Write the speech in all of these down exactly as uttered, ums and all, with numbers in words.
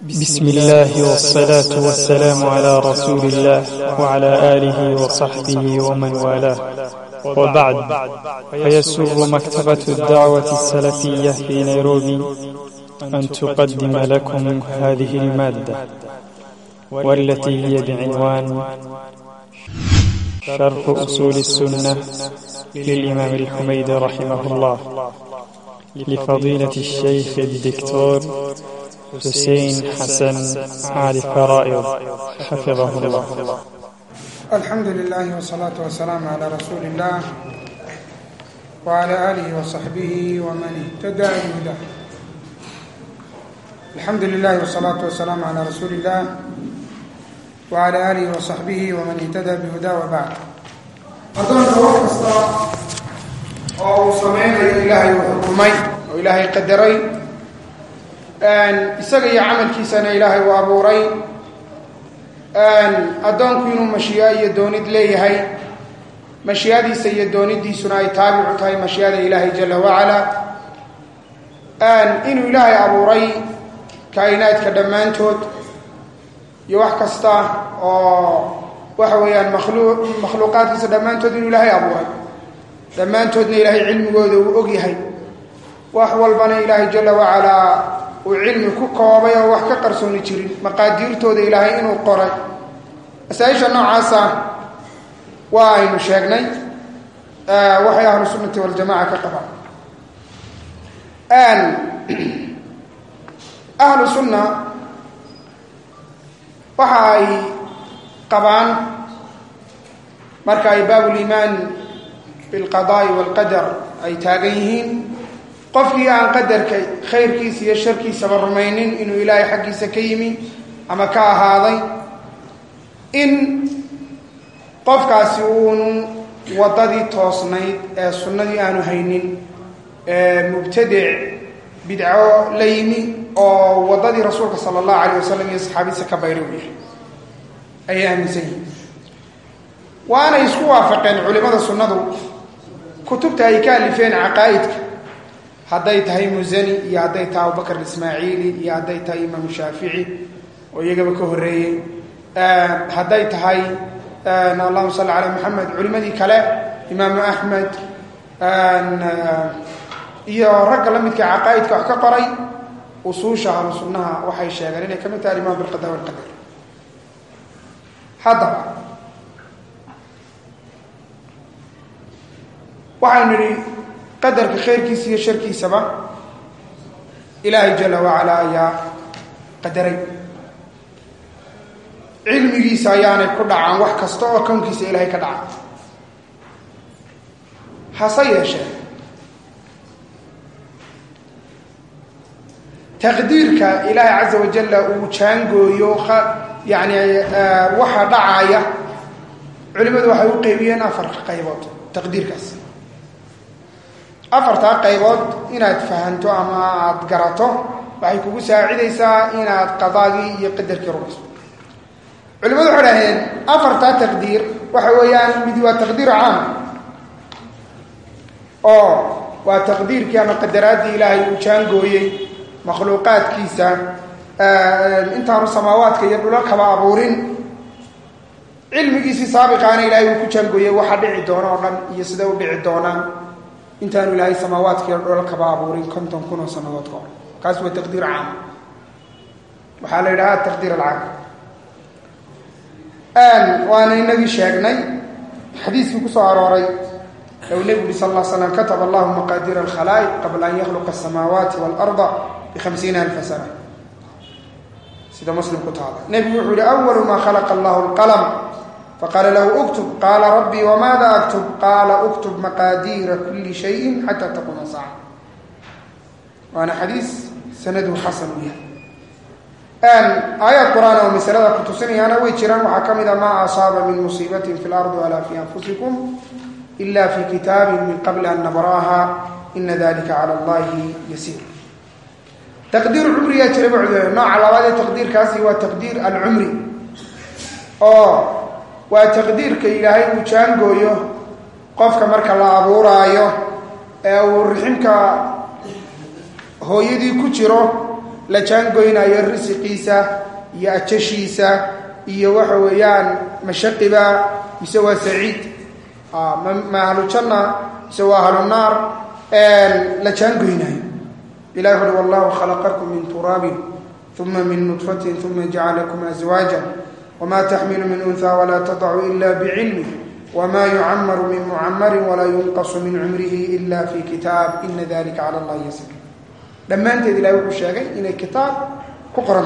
بسم الله والصلاة والسلام على رسول الله وعلى آله وصحبه ومن والاه، وبعد، فيسر مكتبة الدعوة السلفية في نيروبي أن تقدم لكم هذه المادة، والتي هي بعنوان شرح أصول السنة للإمام الحميدي رحمه الله، لفضيلة الشيخ الدكتور حسين حسن علي فرائض حفظه الله. الحمد لله والصلاة والسلام على رسول الله وعلى آله وصحبه ومن اهتدى بهداه. الحمد لله والصلاة والسلام على رسول الله وعلى آله وصحبه ومن اهتدى بهداه، وبعد. أردنا نوع كستا أو سمعنا إلهي وحكمي وإلهي قدري أن إسقي عمل كيسان إلهي وأبوري أن أدون كينو مشيئة يدوني دلي هاي مشيئة سيدوني دي سناي تابع تاي مشيئة إلهي جل وعلا، أن إنو إلهي أبوري كائنات كدمان تود يوح كستا وحويا مخلوق مخلوقات كدمان تود إنو إلهي أبوري دمان تودني إلهي علم وذو أقي هاي وحوال بنا إلهي جل وعلا وعلم كوكوبيا وحكا قرسوني جيرين مقادير تود إلهي إنو قرأ أسايش النوع عاسا وإنو شاقني آه وحي أهل السنة والجماعة كقبا. آن أهل السنة وحي قبان مركا باب الإيمان بالقضاء والقدر أي تاقيهين qofkii aan qadarka khayrkiisa iyo sharkiisa barmaynin inuu ilaahay xaqiisa ka yimi ama ka ahaaday, in qofkaasi uu wadadii toosnayd ee sunnadii aanu haynin, ee mubtadic bidco la yimi oo wadadii rasuulka sallallahu alayhi wasallam iyo saxaabadiisa ka bayray u yahay ay aaminsan yihiin. waana isku waafaqeen culimada sunnadu kutubta ay ka alifeen caqaa'idka, hadday tahay Muzani iyo hadday tahay Abubakar Ismaaciili iyo hadday tahay Imaam Shaafici oo iyagaba ka horeeyay, hadday tahay Allahumma salli ala Muhammad culimadii kale Imaam Ahmed iyo rag la midka caqaa'idka wax ka qoray usuusha ahlu sunnaha waxay sheegeen inay kamid tahay imaan bil qada wal qadar. hadda waxaan niri qadarka khayrkiisa iyo sharkiisaba ilaahay jalla wa ala ayaa qadaray, cilmigiisa ayaanay ku dhacaan wax kasta oo kownkiisa ilaahay ka dhaca. hase yeeshee taqdiirka ilaahay caza wajalla uu jaangooyo yani waxa dhacaya culimadu waxay u qaybiyeen afar qaybood. taqdiirkaas afartaa qaybood inaad fahanto ama aad garato waxay kugu saacidaysaa inaad qadaagii iyo qadarkii rumayso. culimadu waxay dhaheen afartaa taqdiir waxa weeyaan mid waa taqdiir caam oo waa taqdiirkii ama qadaraadii ilaahay uu jaangooyey makhluuqaadkiisa intaanu samaawaadka iyo dhulalkaba abuurin, cilmigiisii saabiqaana ilaahay uu ku jaangooyey waxa dhici doona oo dhan iyo sida u dhici doonaan intaanu ilaahay samaawaadka iyo dhulalkaba abuurin konton kun oo sanadood ka hor. kaas waa taqdiir caam, waxaa la yidhahaa taqdiir alcaam. waana inagii sheegnay xadiiskii ku soo arooray low nebigu uri sal alla slam kataba allahu maqaadiira alkhalaa'iq qabla an yakhluqa asamaawaati waalarda bikhamsiina alfa sana, sida muslim ku taala. nebigu wuxuu yihi awalu maa khalaqa allahu alqalam faqaala lahu uktub qaala rabbii wamaada aktub qaala uktub maqaadiira kulli shayin xataa taquuma saaca. waana xadiis sanaduhu xasan u yahay. aayaad qur-aan oo masalada ku tusinayaana way jiraan. waxaa ka mid a maa asaaba min musiibatin fi lardi walaa fi anfusikum ila fi kitaabin min qabli an nabraaha ina dalika cala allahi yasiir. taqdiir cumriyaa jira bucde. nooca labaad ee taqdiirkaasi waa taqdiir alcumri, oo waa taqdiirka ilaahay uu jaangooyo qofka marka la abuuraayo ee uu riximka hooyadii ku jiro la jaangoynayo risiqiisa iyo ajashiisa iyo waxa weeyaan mashaqiba mise waa saciid ma ahlu janna mise waa ahlu naar la jaangoynayo ilaahi wuxuu wallahu khalaqakum min turabin thumma min nutfatin thumma ja'alakum azwajan wama tahmilu min untha wala tad'u illa bi'ilmihi وما يعمر من معمر ولا ينقص من عمره إلا في كتاب إن ذلك على الله يسير لما أنت إلى يوم الشاقي إن الكتاب كقرنت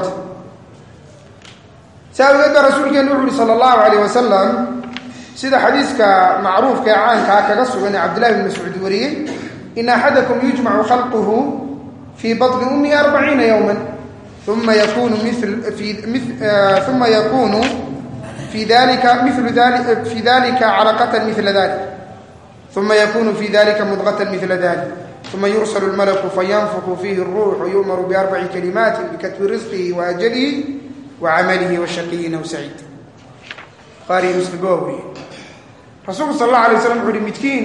سألت رسولك النبي صلى الله عليه وسلم سيدا حديثك معروف كعان كاكسو بن عبد الله بن مسعود وريه إن أحدكم يجمع خلقه في بطن أمه أربعين يوما ثم يكون مثل في مثل آه ثم يكون في ذلك مثل ذلك في ذلك علقة مثل ذلك ثم يكون في ذلك مضغة مثل ذلك ثم يرسل الملك فينفخ فيه الروح ويؤمر بأربع كلمات بكتب رزقه وأجله وعمله وشقي أو سعيد قاري رزق قوي رسول صلى الله عليه وسلم يقول متكين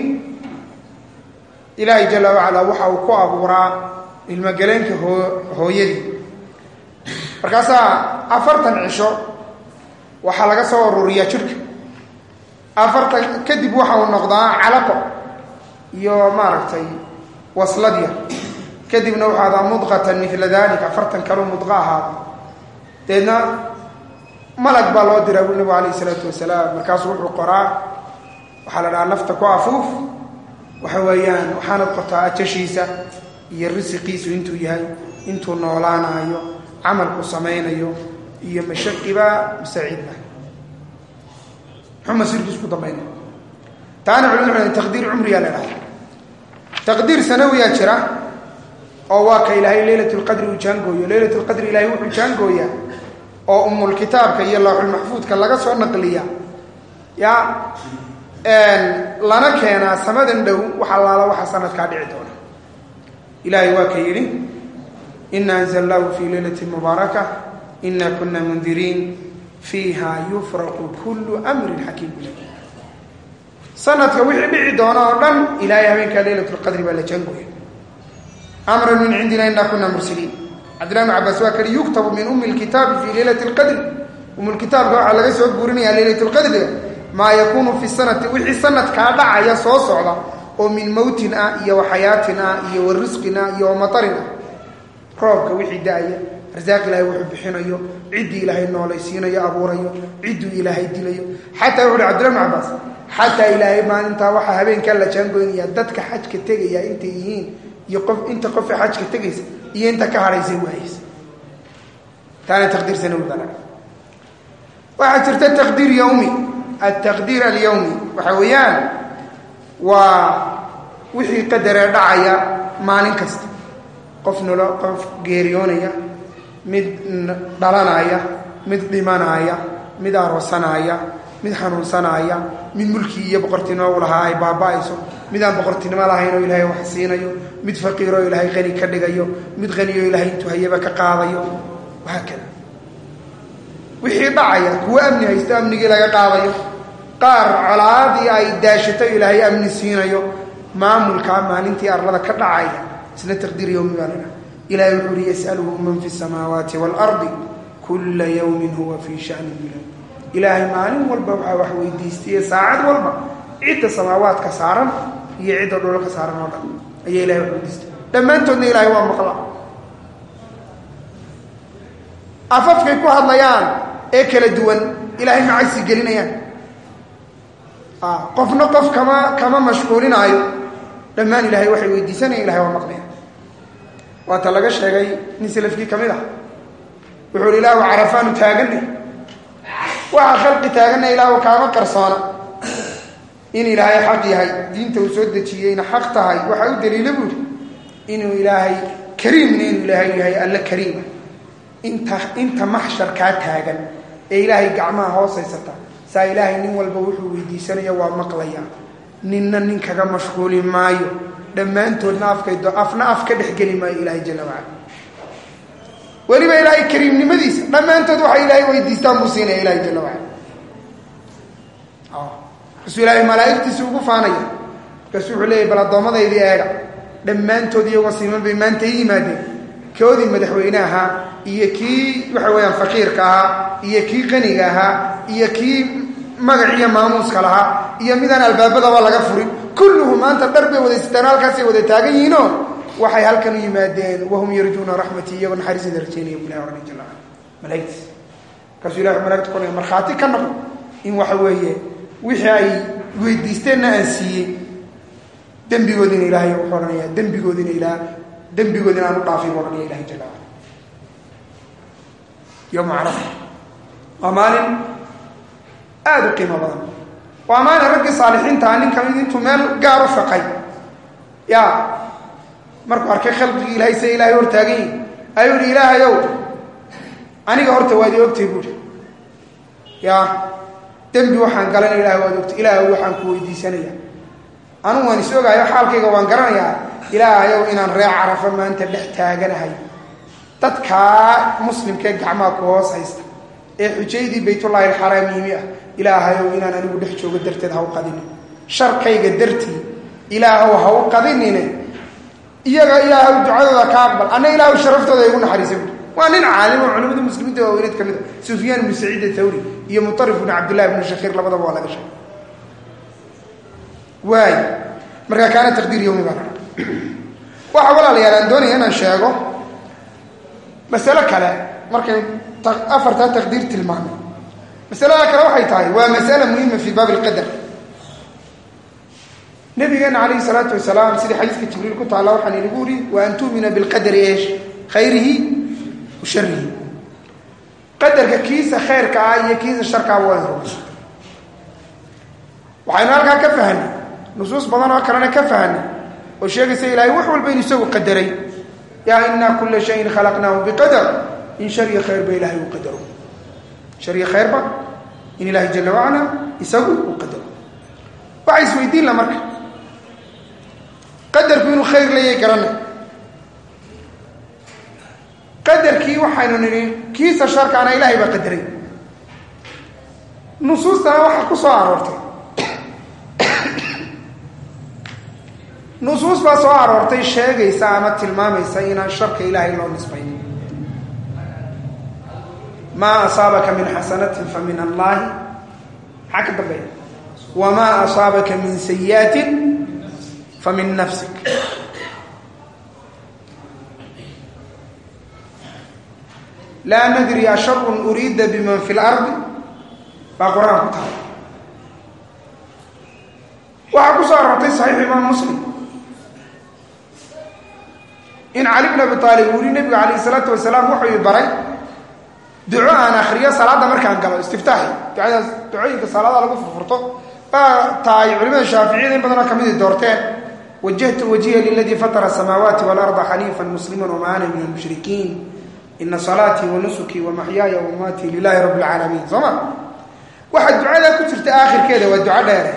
إلهي جل وعلا وحا وكواب وراء المقالين هو هو يدي فركاسا أفرتن عشو waxaa laga soo ururiyaa jirka afartan kadib waxa uu noqdaa calaqo iyo maaragtay wasladiya kadibna waxa aad mudqatan mithla dalika afartan kalo mudqaha teedna malag baa loo diray nabi alayhi salatu wasalaam markaas wuxuu qoraa waxa la dhahaa nafta ku afuuf waxa weeyaan waxaana qortaa ajashiisa iyo risiqiisu intuu yahay intuu noolaanayo amalku sameeynayo iyo mashaqiba saciidba huma sirkiis ku dambeeyay taana culimadu taqdiir umri ya leeyahay taqdiir sanawiya jira oo waa ka ilaahay leelatul qadri u jaangooyo leelatul qadri ilaahay wuxuu jaangooya oo umul kitaabka iyo lawhul mahfuudka laga soo naqliya ya een lana keena samadan dhow waxa laala waxa sanadka dhici doona ilaahay waa ka yiri inna anzalnahu fi lailatin mubarakah إنا كنا منذرين فيها يفرق كل أمر حكيم سنة وحي بيعي دونا ودن إلى يومين ليلة القدر بلا جنبه أمر من عندنا إنا كنا مرسلين عبد الله بن عباس وكر يكتب من أم الكتاب في ليلة القدر أم الكتاب هو على غير بورني ليلة القدر ما يكون في السنة وحي سنة كادع يا صوصعة ومن موتنا يا وحياتنا يا ورزقنا يا ومطرنا روبك وحي داية رزاق الله وحب بحنايو عدي إلهي النوليسين يا أبو ريو عدو إلهي دليو حتى يقول عبد الله بن عباس حتى إلهي ما أنت وحا هبين كلا جانبين يا ددك حج كتجي يا أنت يهين يقف أنت قف حج كتجيس يا أنت كهريسي وعيس ثاني تقدير سنوي ذلك واحد ترتد تقدير يومي التقدير اليومي وحويان ووحي قدر دعيا ما ننكست قفنا له قف جيريونيا mid dhalanaya mid dhimanaya mid aroosanaya mid xanuunsanaya mid mulki iyo boqortino u lahaa ay baabaayso mid aan boqortinimo lahayn oo ilaahay wax siinayo mid faqiir oo ilaahay qani ka dhigayo mid qani oo ilaahay intuu hayaba ka qaadayo waxa kale wixii dhacaya kuwa amni haysta amnigi laga qaadayo qaar calaadi ay daashato ilaahay amni siinayo maamulka maalintii arlada ka dhacaya isna taqdiir yawmi baa إلهي يقول يسأله من في السماوات والأرض كل يوم هو في شأن بلاد إلهي معلم والبوحة وحوي ديستي ساعد والبا عدة سماوات كسارا هي عدة دولة كسارا والله أي إلهي وحوي ديستي لما أنتم إلهي هو مقلع أففك يكون هذا ليان إيكال الدول إلهي معيسي قلنا يان آه قفنا قف كما كما مشغولين عيو لما إلهي وحوي ديستي إلهي هو مقلع وتلقى شيء نسل فيه كمله وحول الله وعرفان تاغني وخلق تاغني الله وكما قرصانا إن إلهي حق يهي دين توسدتي إن حق تهي وحا دليل بو إنه إلهي كريم إنه إلهي يهي الله كريم انت انت محشر كا تاغن إلهي قعما هوسيستا سا إلهي نين والبا وحو ويديسانيا waa maqlaya ninna nin kaga mashquuli maayo dhamaantoodna afkaydo afna af ka dhexgeli maayo ilaahay jalla wa ala waliba ilaahay kariimnimadiisa dhamaantood waxa ilaahay weydiistaan buu siinay ilaahay jalla wa ala ah rasuulahay malaa'iktiisu ugu faanaya rasuul leeyahay bal adoomadaydi eega dhamaantood iyo wasiiman bay maanta yimaadeen koodii madaxweynaha iyo kii waxa weeyaan faqiirka ahaa iyo kii qaniga ahaa iyo kii magaciyo maamuuska lahaa iyo midaan albaabadaba laga furin kulluhum maanta dhar bay wada sitaan halkaasay wada taagan yihiinoo waxay halkan u yimaadeen wahum yarjuuna raxmatii iyagoo naxariisada rajaynaya bu ilahi ohanay jalla cala malaa'igtiis markaasuu ilahi malaigta ku odhanaya markhaati ka noqo in waxa weeye wixii ay weydiisteenna aan siiyey dembigoodina ilaahay wuxuu odhanayaa dembigoodina ilaa dembigoodina aan u dhaafay buu odhanaya ilahi jalla cala yowma carafa waa maalin aada u qiimo badan waa maalin raggii saalixiintaa nin kamid intuu meel gaar u faqay ya markuu arkay khalqigii ilahay se ilahay hor taagan yihin ayuu ihi ilaahayow aniga horta waad i ogtay buuri ya dembi waxaan galana ilahay waad ogtay ilaahay waxaan ku weydiisanaya anugu waan is ogaayo xaalkayga waan garanayaa ilaahayow inaan reer carafa maanta dhex taaganahay dadkaa muslimkee gacmaha ku hoos haysta ee xujaydii baytullaahi alxaraam yimi ah ilaahayow inaan anigu dhex joogo darteed ha u qadinin sharkayga dartii ilaahow ha u qadinine iyaga ilaahow ducadooda ka aqbal anna ilaahow sharaftooda igu naxariisa buuri waa nin caalim oo culimada muslimiinta waaweyneed ka mid a sufyaan ibnu saciid athawri iyo mutarif ibnu cabdillahi ibnu shakiir labadaba waa laga sheegay waay markaa kaana taqdiir yowmi baa waxa walaalayaal aan doonaya inaan sheego masalo kale markay afartaa taqdiir tilmaamay masalada kale waxay tahay waa masala muhima fii baab alqadar nabigeena calayhi salaatu wasalaam sidii xadiiska jibriil ku taalla waxaan inagu uri wa an tu'mina bilqadari eesh khayrihi wa sharihi qadarka kiisa khayrka ah iyo kiisa sharkaaba waa rumaysa waxaynu halkaa ka fahanay nusuus badan oo kalena ka fahanay oo sheegaysa ilaahay wax walba inu isagu qadaray yaa inaa kulla shayin khalaqnaahu biqadar in shariya khayrba ilahay uu qadaro shariya khayrba in ilaahay jalla wacala isagu uu qadaro waxay isweydiin la marka qadarku inuu khayr leeyahay garanay qadarkii waxaynu nidhi kiisa sharkaana ilaahay baa qadaray nusuustana waxaa ku soo aroortay nusuus baa soo aroortay sheegaysa ama tilmaamaysa inaan sharka ilaahay loo nisbayn maa asaabaka min xasanatin fa min allaahi maxaa ka dambeeya wamaa asaabaka min sayi'atin fa min nafsik laa nadri asharun uriida biman fi lardi baa qur-aan ku tahay waxaa ku soo aroortay saxiix imaam muslim in cali bn abi aalib uu yihi nabigu calayh isalaatu wasalaam wuxuu i baray duco aan akriyo salaadda markaan galo istiftaaxi ducadaas ducooyinka salaada lagu furfurto baa tahay culimada shaaficiyada in badanoo kamid i doorteen wajahtu wajhiya liladii fatara asamaawaati waalarda xaniifan musliman wama ana min almushrikiin ina salaatii wa nusukii wa maxyaaya wa mamaatii lilahi rabbi alcaalamiin soo ma waxaa ducadaa ku jirta aakhirkeeda waa duco dheere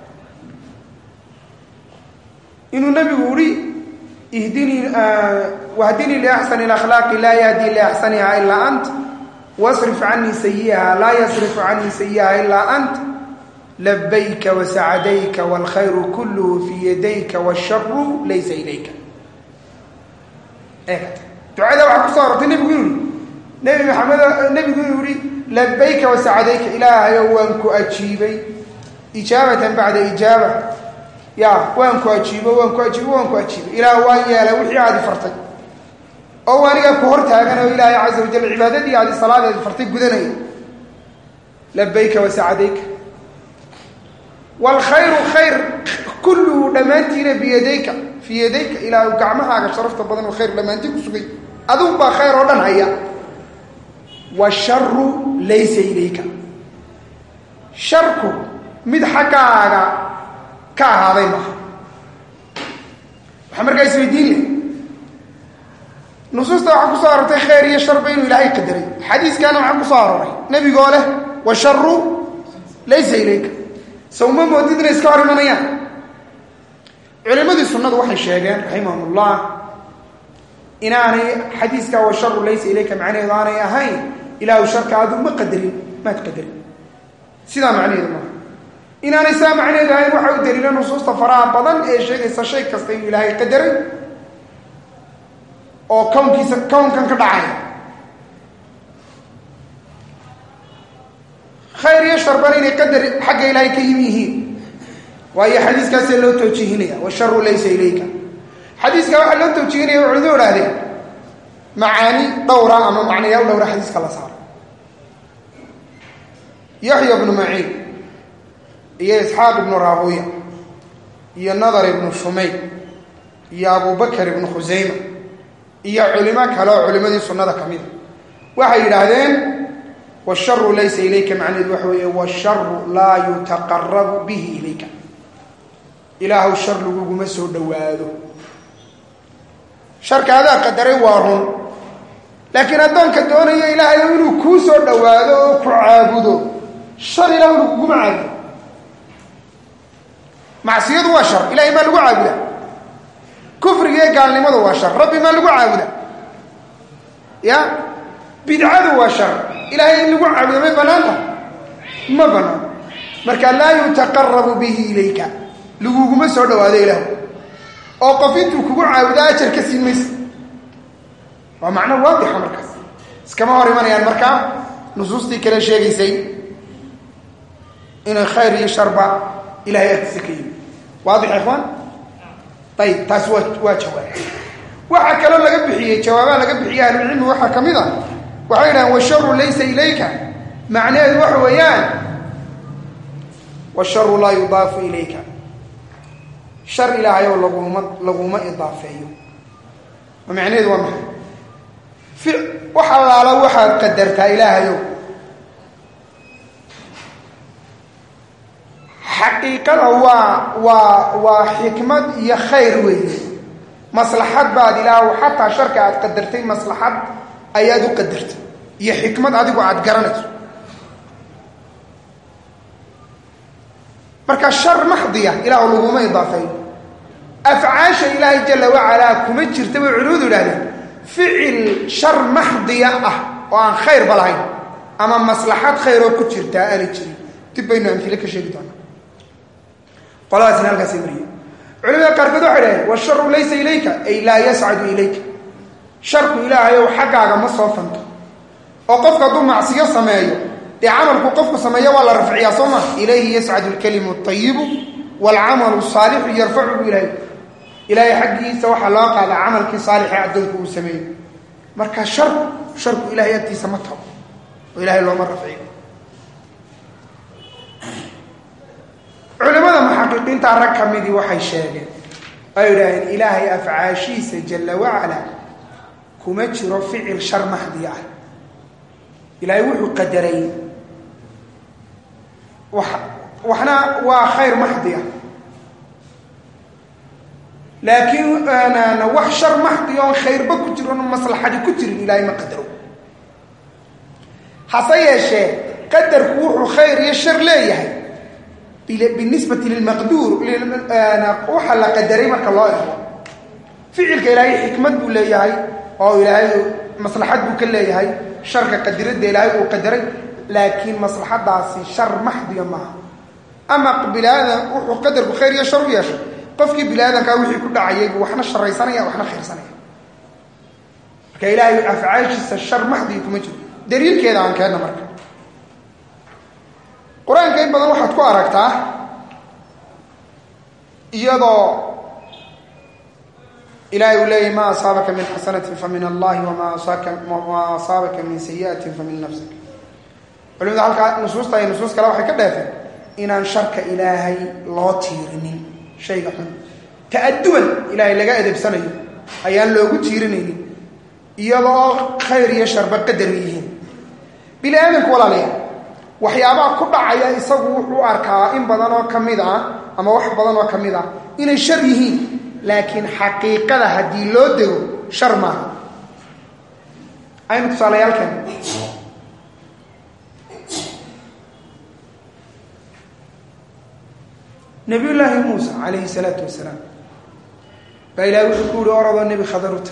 inuu nabigu uri ihdinii wahdinii liaxsani alakhlaaqi laa yahdi liaxsaniha ilaa ant wasrif canii sayi'aha laa yasrifu canii sayi'aha ilaa ant labayka wasacdayka waalkhayru kulluhu fii yadayka waasharu laysa ilayka eegata ducada waxaa ku soo arortay nebigu inuu yihi nebi maxamed nebigu inuu yihi labayka wasacdayka ilaahayow waan ku ajiibay ijaabatan bacda ijaaba ya waan ku ajiibo waan ku ajiibo waan ku ajiibay ilaah waan yeelay wixii aadi fartay oo aniga ku hor taagan oo ilaahay caza wajal cibaadadii aadi salaadeedi fartay gudanaya labayka wasacdayka waalkhayru khayr kulluhu dhammaantiina biyadayka fii yadayka ilaah gacmahaaga sharafta badan oo khayr dhammaantii ku sugay adugu baa khayr oo dhan haya washaru laysa ilayka sharku mid xaggaaga ka ahaaday maaha waxaa markaa isweydiin leh nusuusta waxaa ku soo aroortay khayr iyo sharba inuu ilaahay qadaray xadiiskaana waxaa ku soo arooray nebigoo leh washaru laysa ilayka sawma moodid inay iska hor imanayaan culimadii sunnadu waxay sheegeen raximahumullah inaanay xadiiskaa washaru laysa ilayka macnaheedu aanay ahayn ilaahu sharka adu ma qadarin maad qadarin sidaa macnaheedu maaha inaanay saa macnaheedu ahayn waxa u daliila nusuusta faraha badan ee sheegaysa shay kasta inuu ilaahay qadaray oo kownkiisa kownkan ka dhacay khayr iyo shar inay qadar xagga ilaahay ka yimihiin waayo xadiiskaas loo toojihinaya wa sharru laysa ilayka xadiiska waxa loo toojihinaya oo culimadu yiraahdeen macaani dhowra ama macnayaal dhowra xadiiska la saaro Yahya ibn Ma'in iyo Isxaaq ibn Rawiya iyo Nadar ibn Shumay iyo Abu Bakr ibn Khuzayma iyo culimo kale oo culimadii sunnada kamid waxay yiraahdeen والشر ليس إليك معنى الوحوية والشر لا يتقرب به إليك إله الشر لقوق مسه دواده شر هذا قدر وارهم لكن أدون كدون هي إله يقولوا كوسو دواده وكعابده الشر إله لقوق معاده معصية وشر إله ما لقوق عابده كفر قال لماذا وشر ربي ما لقوق عابده يا بدعة وشر إلهي اللي قعب ما بنانه ما بنان مركا لا يتقرب به إليك لقوق ما سعود هذا إله أو قفيتك قعب ذا أجر كسي مس ومعنى واضح مركز كما هو رماني المركا نصوصتي كلا شيء يسي إن الخير يشرب إلهي أتسكين واضح يا إخوان طيب تاسوات واجهوات وحكا لهم لقب بحيه جوابان لقب بحيه أهل العلم وحكا مضا وعينا والشر ليس إليك معناه الوحويان والشر لا يضاف إليك شر إلهي لغوما إضافيه ومعناه الوحي في وحلال وحد قدرت إلهي حقيقة هو وحكمة هي خير وي مصلحات بعد إله وحتى شركة قدرتين مصلحات ayaad u qadartay iyo xikmad adigu aad garanayso marka shar mahdiya ilaahu laguma idaafay afcaasha ilaahi jalla wa ala kuma jirta way culuud ilaahay ficil shar mahdiya ah oo aan khayr balahayn ama maslaxad khayr oo ku jirta aan jirin tibayna amthila ka sheegi doona qolaasna halka simriye culimada qaarkood waxay leeyihiin wa sharru laysa ilayka ay la yas'adu ilayka شرك إلهي وحقاق ما صوفنت وقفك دو معصية سمايه دي عملك قفك سمايه ولا رفعية صمة إليه يسعد الكلم الطيب والعمل الصالح يرفعه إليه إلهي حقي سوى حلاقة على عملك صالح يعدلك وسمايه مركا شرك شرك إلهي يأتي سمته وإلهي الله مرة رفعيه علماء محققين تعرق كميدي وحي شاقين أيضا إلهي أفعاشيس جل وعلا كما جرى فعل شر محدي آه إلهي وحو قدرين وح وحنا وخير محدي آه لكن أنا وح شر محدي آه خير بكتر ومصلحة كتر إلهي ما قدروا حصي شيء قدر وحو خير يشر ليه بالنسبة للمقدور أنا وحل قدرين ما الله فعل كإلهي حكمت بوليه أو إلهي مصلحة بكله هاي شركة قدرت إلهي وقدرت لكن مصلحة داسي شر محض يمها أما بلاده وقدر بخير يشر ويشر قفك بلاده كاوحي كل عيب وإحنا الشر سنة وإحنا خير سنة كإلهي أفعاش الشر محض يكون دليل كذا عن كأنه مركب قرآن كيف بدل واحد كو أركته يضع إلهي ولي ما أصابك من حسنة فمن الله وما أصابك من سيئة فمن نفسك ولذا هلك نصوص تاي نصوص كلا waxay ka dhaafeen inaan sharka ilaahay loo tiirinin shayga xun ta'adduban ilaahay laga edebsanayo ayaan loogu tiirinaynin iyadoo khayr iyo shar ba qadar yihiin bilaadanku walaalayaal waxyaabaha ku dhacaya isagu wuxuu arkaa in badan oo kamid ah ama wax badan oo kamid ah inay shar yihiin laakiin xaqiiqada hadii loo dego shar ma aynu tusaalayaalkan نبي الله موسى عليه الصلاة والسلام فإلى وحكول أرض النبي خضرت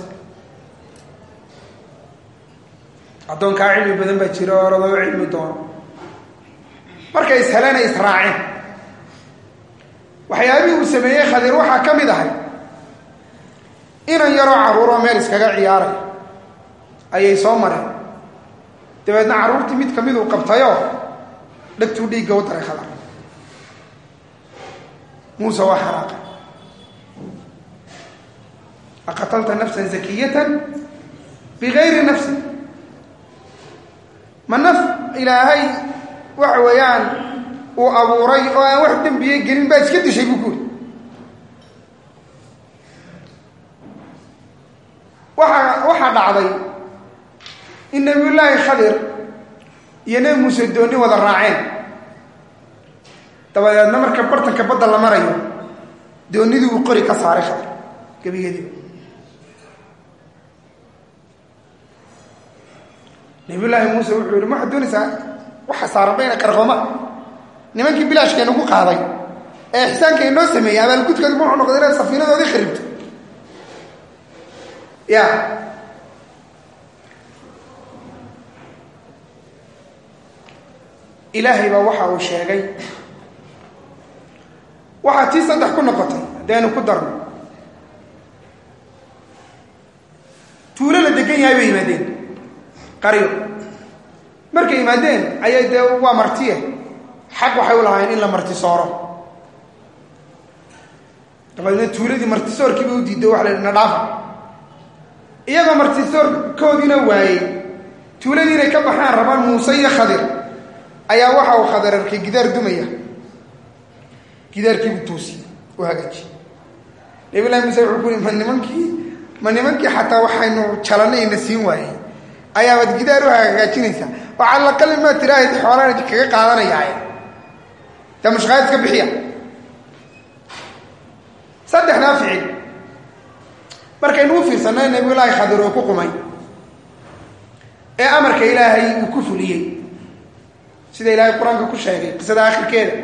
أعطون كعلم بدن بجرى أرض وعلم دون مركا يسهلنا إسراعين وحيابي وسميه خضر وحا كم دهي inan yaroo carruuroo meel iskaga ciyaaray ayay soo mareen dabeedna carruurtii mid ka mid uu qabtayoo dhegtuu dhiigga u daray khadar muuse waa xanaaqay aqatalta nafsan zakiyatan bigayri nafsin ma naf ilaahay waxa weeyaan uu abuuray oo aan wax dembiye gelin baa iska dishay buu kuuri waxa waxaa dhacday in nabiyullaahi khadir iyo nebi muuse doonni wada raaceen dabadeedna marka bartanka badda la marayo doonnidii uu qori ka saaray khadir gebigeediiba nabiyullaahi muuse wuxuu yihi ma waxaad doonaysaa waxa saaran bayna qarqooma nimankii bilaashkeenu ku qaaday ee ixsaanka inoo sameeyey abaalgudkooda muxuu noqday inaad safiinadoodii kharibto ya ilaahay baa waxa uu sheegay waxaa tii saddex ku noqotay hadaynu ku darno tuulo la degan yahay bay yimaadeen qaryo markay yimaadeen ayay dee waa martiye xaq waxay u lahaayeen in la marti sooro dabadeedna tuuladii martisoorkii bay u diiday waxa la yidhi na dhaafa iyagoo martisoorkoodiina waayey tuuladii inay ka baxaan rabaan muuse iyo khadir ayaa waxa uu khadir arkay gidaar dumaya gidaarkiibuu toosiyey u hagaajiyey nabilahi muuse wuxuu ku yidhi ma nimankii ma nimankii xataa waxaynu jalanayna siin waayey ayaabaad gidaar u hagaajinaysaa waxaa la qalin maa tiraahid xoolaan kaga qaadanayaaye dee mushqaayad iska bixiya saddexdaa ficil markaynu u fiirsanay nabiyullaahi khadir oo ku qumay ee amarka ilaahay uu ku fuliyey sida ilaahay qur-aanka ku sheegay qisada akhirkeeda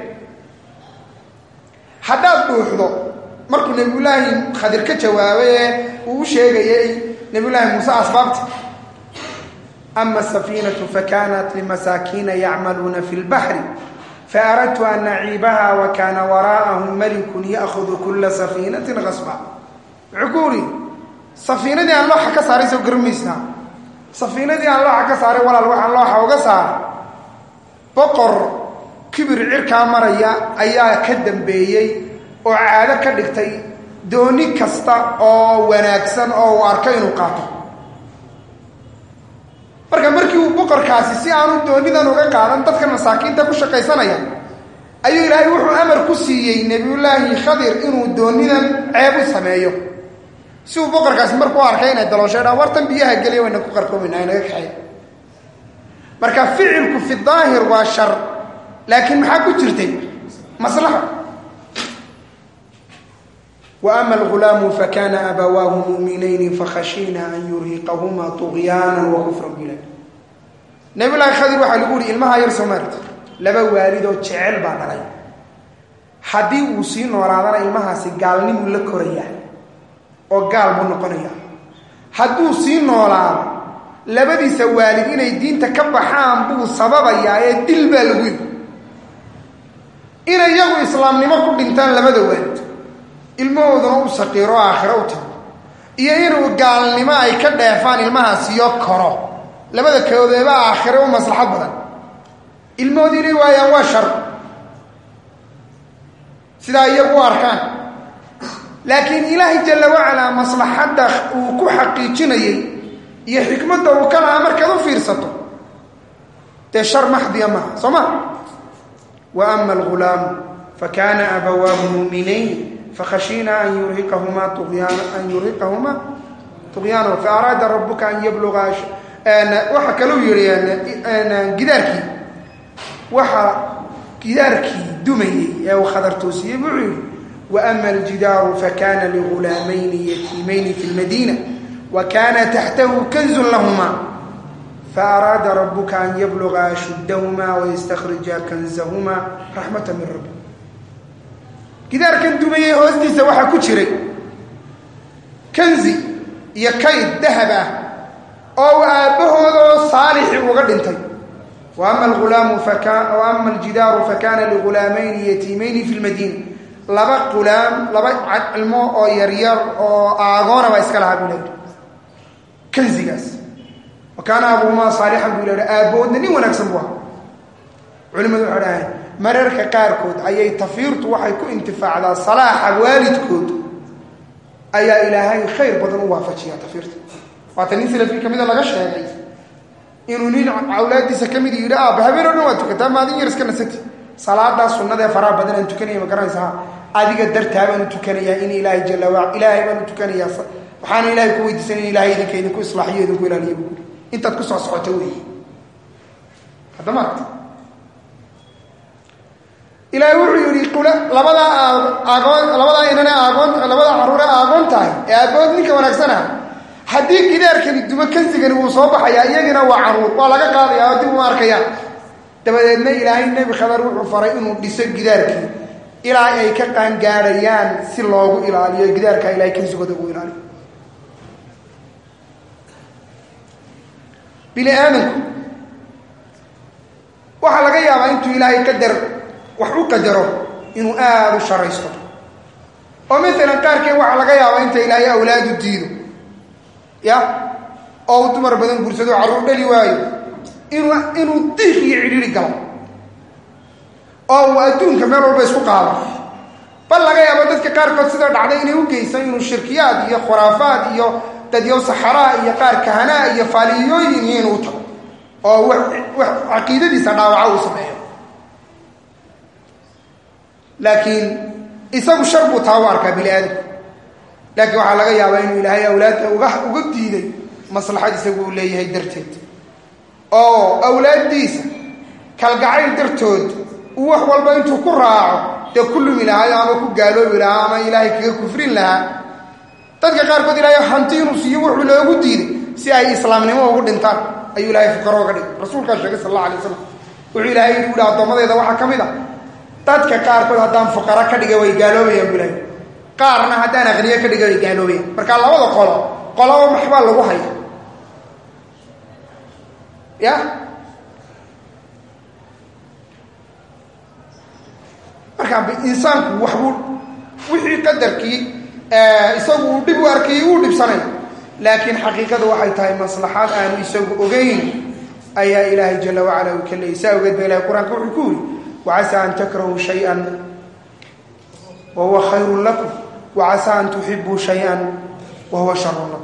haddaad dhuuxdo markuu nabiyullaahi khadir ka jawaabay ee uu u sheegayay nabiyullaahi muuse asbaabta ama asafiinatu fakanat limasaakiina yacmaluuna fi lbaxri faaradtu an naciibaha wakana waraa'ahum malikun ya'hudu kula safiinatin qasba wuxuu ku uri safiinadii aan looxa ka saaray soo garmaysnaa safiinadii aan looxa ka saaray walaal waxaan looxa uga saaray boqor kibir cirkaa maraya ayaa ka dambeeyey oo caado ka dhigtay dooni kasta oo wanaagsan oo uu arko inuu qaato marka markii uu boqorkaasi si aanu doonidan uga qaadan dadka masaakiinta ku shaqaysanaya ayuu ilaahay wuxuu amar ku siiyey nebiyullaahi khadir inuu doonidan ceeb u sameeyo si uu boqorkaasi markuu arkay inay daloosheedhaan wartan biyaha geliya wayna ku qarkoomaynaa inaga kaxeey marka ficilku fi daahir waa shar laakiin maxaa ku jirtay maslaxa وأما الغلام فكان أبواه مؤمنين فخشينا أن يرهقهما طغيانا وكفرا بلا نبي الله خضر waxaa lagu yiri ilmaha yar Soomaaliyeed laba waalid oo jecel baa dhalay hadii uu sii noolaadana ilmahaasi gaalnimo la koraya oo gaal buu noqonaya haduu sii noolaado labadiisa waalid inay diinta ka baxaan buu sababaya ee dil baa lagu yiri inay iyagu islaamnimo ku dhintaan labada waalid ilmahooduna u saqiiro aakhiro u tago iyo inuu gaalnimo ay ka dheefaan ilmahaasi iyo koro labada koodeeba aakhiro u maslaxad badan ilmahoodii inay waayaan waa shar sidaa iyagu u arkaan laakiin ilaahay jalla wacalaa maslaxadda uu ku xaqiijinayay iyo xikmadda uu ka lahaa markaad u fiirsato dee shar maxdiya maaha soo ma wa ama algulaamu fakana abawaahu mu'minayn فخشينا أن يرهقهما طغيانا أن يرهقهما طغيانا فأراد ربك أن يبلغ أنا وحا لو يري أنا جداركي وحا جداركي دمي أو خضرتوسي بعير وأما الجدار فكان لغلامين يتيمين في المدينة وكان تحته كنز لهما فأراد ربك أن يبلغ أشدهما ويستخرج كنزهما رحمة من ربك gidaarkan dumay hoostiisa waxa ku jiray kanzi iyo kayd dahab ah oo aabahooda saalix uga dhintay wa amma al-ghulamu fakana wa amma al-jidaru fakana li ghulamayn yatimayn fi al-madina laba qulaam laba ilmo oo yar yar oo aagoona ba iska lahaa bilaa kanzigaas وكان أبوهما صالحا بلا أبود ني ونكسن بها علماء الحرام مررك قاركود أي تفيرت وحي كو انتفاع على صلاح والدكود أي إلهي خير بدن وافجيا تفيرت واتنيسل في كميدا لغا شيغاي إنو نين أولادي سكميدي يرا بهبيرو نواتو كتاب مادين يرسكنا ستي صلاة سنة فرا بدن أن تكني مقرانسها أديك درتها أن تكني إن إلهي جل وعلا إلهي من تكني وحان إلهي كو يدسني إلهي ذكي ذكو إصلاحية ذكو إلهي انت تكسر صوتوي هذا مات الى يوري يقول لبدا اغون لبدا اننا اغون لبدا عروره اغون تاي اغون نيك وناغسنا hadii gidaarkan duma kansigan uu soo baxaya iyagina waa caruur waa laga qaadayaa dib u arkaya dabadeedna ilaahay nabi khabar wuxuu faray inuu dhiso gidaarkii ilaa ay ka qaan gaarayaan si loogu ilaaliyo gidaarka ilaahay kansigooda uu ilaaliyo bini aadamku waxa laga yaabaa intuu ilaahay qadar wax u qadaro inuu aad u sharaysto oo mesela qaarkeen waxa laga yaabaa inta ilaahay awlaad u diido ya oo dumar badan guursado caruur dhali waayo inuu inuu diiq iyo cidhiidhi galo oo adduunka meel walba isku qaado bal laga yaabo dadka qaarkood sida dhacday inay u geystaan inuu shirkiyaad iyo khuraafaad iyo dadyo saxaraa iyo qaar kahanaa iyo faaliyooyin inuu tago oo wax wax aqeedadiisa dhaawaca uu sameeyo laakiin isagu sharbu taawarka bil aadam laakiin waxa laga yaabaa inuu ilaahay awlaadka uga uga diiday maslaxadiisa uu leeyahay darteed oo awlaadiisa kalgacayl dartood uu wax walba intuu ku raaco de kullu ilaahay ama ku gaaloobi lahaa ama ilaahay kaga kufrin lahaa dadka qaarkood ilaahay hantiinu siiyo wuxuu loogu diiday si ay islaamnimo ugu dhintaan ayuu ilaahay fuqaro uga dhigay rasuulka sheegay sallallahu alayhi wasallam wuxuu ilaahay u dhaw doomadeeda waxa kamid ah dadka qaarkood haddaan fuqara ka dhigay way gaaloobayaan bilaa qaarna haddaan aqniyo ka dhigay way gaaloobayaan marka labada qolo qolo maxba lagu hayo ya marka insaanku waxbu wixii qadarkii isagu dib u arkay uu dhibsanay laakiin xaqiiqadu waxay tahay maslaxad aan isagu ogeyn ayaa ilaahay jalla wa ala kallaysa ogeed ilaahay quraanka wuxuu ku yiri وعسى أن تكرهوا شيئا وهو خير لكم وعسى أن تحبوا شيئا وهو شر لكم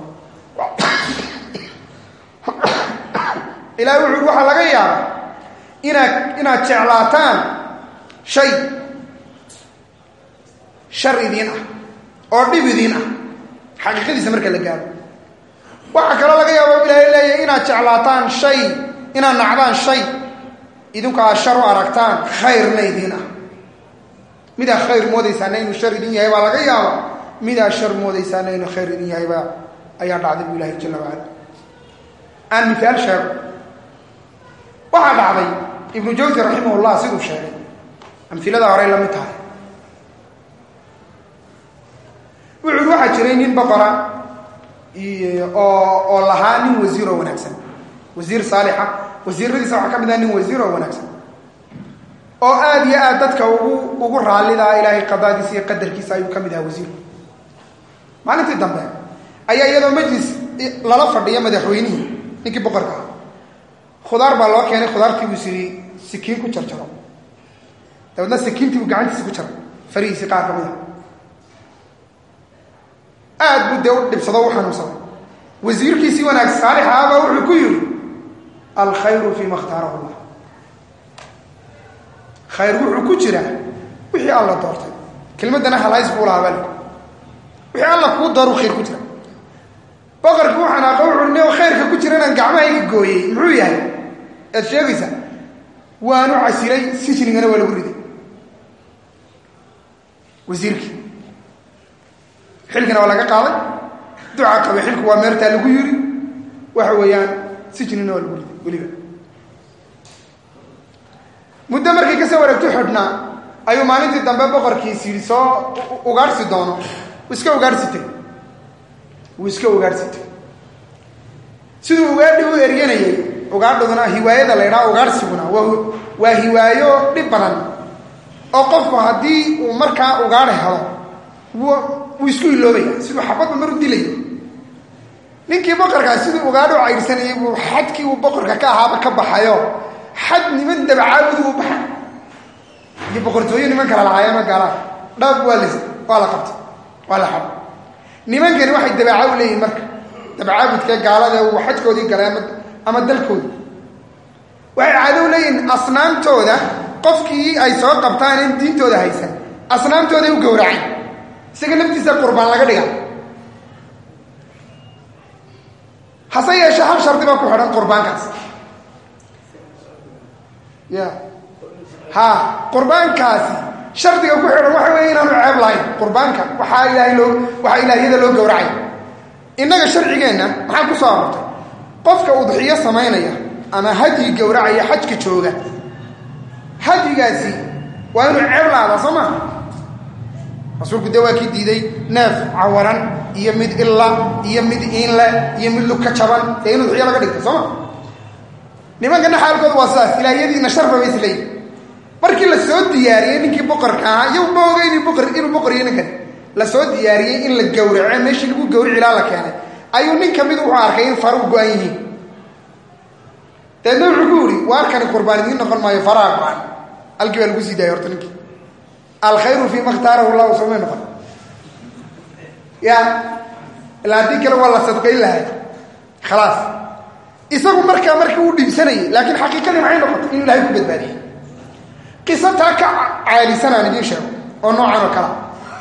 إلى وحي وحا لغا يابا إنا إنا جعلاتان شيء شر دين أو دب دين حقيقة سمرك لقال وحا كلا لغا يابا إلهي إلهي إنا جعلاتان شيء إنا نعبان شيء idinku ashar aragtaan khayr leedina mida khayr moodaysan inuu shar idin yahay baa laga yaaba mida shar moodaysan inuu khayr idin yahay baa ayaa dhacday ilaahay jalla wa ala aan misaal sheeg waxa dhacday ibn jawzi rahimahullah sidoo sheegay amthilada hore la mid tahay wuxuu waxa jiray nin baqara oo oo lahaa nin wasiir oo wanaagsan wasiir saalixa wasiiradiisa waxa kamid ah nin wasiir oo wanaagsan oo aad iyo aad dadka ugu ugu raalida ilaahay qadaadiisa iyo qadarkiisa ayuu kamid ah wasiir maalintii dambe ayaa iyadoo majlis lala fadhiyo madaxweynihi ninkii boqorka khudaar baa loo keenay khudaartii uu sii sikiin ku jarjaro dabadna sikiintii uu gacantiisa ku jaray fariisi qaar kamid ah aad buu dawr dhibsado u xanuunsaday wasiirkiisii wanaag saalix ah baa wuxuu ku yiri الخير فيما اختاره الله خير وحو كجرا وحي الله دورتay kelmadana halays buu laabay wixii Allah ku daro khayr ku jira boqorku waxana qowcunay khayrka ku jirana gacmahayga gooyay muxuu yahay ee sheegaysa waanu casilay sijnigana wala wuriday wasiirki xilkana wala laga qaaday duca qaba xilku waa meerta lagu yiri waxa weeyaan sijnina wala wuriday waliba muddo markii ka soo wareegto xidhna ayuu maalintii dambe boqorkiisii soo ugaarsi doono iska ugaarsiitay wuu iska ugaarsiitay siduu ugaadhi u eryanayay ugaadhaduna hiwaayada la yidhaha ugaarsiguna waa waa hiwaayo dhib badan oo qofku haddii uu markaa ugaadha helo wuu isku iloobaya siduu xabadba mar u dilayo ninkii boqorkaas siduu ugaadha u caydhsanayay buu xadkii uu boqorka ka ahaaba ka baxayo xad niman dabacaabudi u baxay iyo boqortooyo niman kala lahaayeen ma gaalaan dhab waa la waa la qabtay waa la xabay nimankani waxay dabaca u leeyihin marka dabacaabudka gaalada uu xajkoodii galay ama ama dalkoodii waxay caado u leeyihin asnaamtooda qofkii ay soo qabtaan in diintooda haysan asnaamtooday u gowracay isaga laftiisa qurbaan laga dhiga hase yeeshee hal shardi baa ku xidhan qurbaankaas ya ha qurbaankaasi shardiga ku xidhan waxa weeye inaanu ceeb lahayn qurbaanka waxaa ilaahay loo waxaa ilaahyada loo gowracay innaga sharcigeenna maxaa ku soo aroortay qofka udxiyo samaynaya ama hadyi gowracaya xajka jooga hadyigaasi waa inuu ceeb lahaadaa soo maa rasuulku dee waa kii diiday neef cawaran iyo mid illa iyo mid iinle iyo mid lugka jaban dee in udxiyo laga dhigto soo ma nimankana xaalkooda waa sidaas ilaahyadiina sharba bay isleeyihin markii la soo diyaariyey ninkii boqorka ahaa iyagu ma oga inuu boqor inuu boqoriyo ninkan la soo diyaariyey in la gowraco meeshii lagu gowrici ilaa la keenay ayuu nin ka mid wuxuu arkay in faru go-an yihiin deedna wuxuu ku yidhi waarkani qurbaan idiin noqon maayo faraha go-an halkii baa lagu sii daayay horta ninkii alkhayru fii ma khtaarahu llahu soomay noqon ya ilaa haddii kale waa la sadqayn lahay khalaas isagu markaa markii uu dhibsanayay laakiin xaqiiqadii maxay noqotay in ilaahay ku badbaadiyey qiso taa ka caalisanaan idiin sheego oo noocan oo kala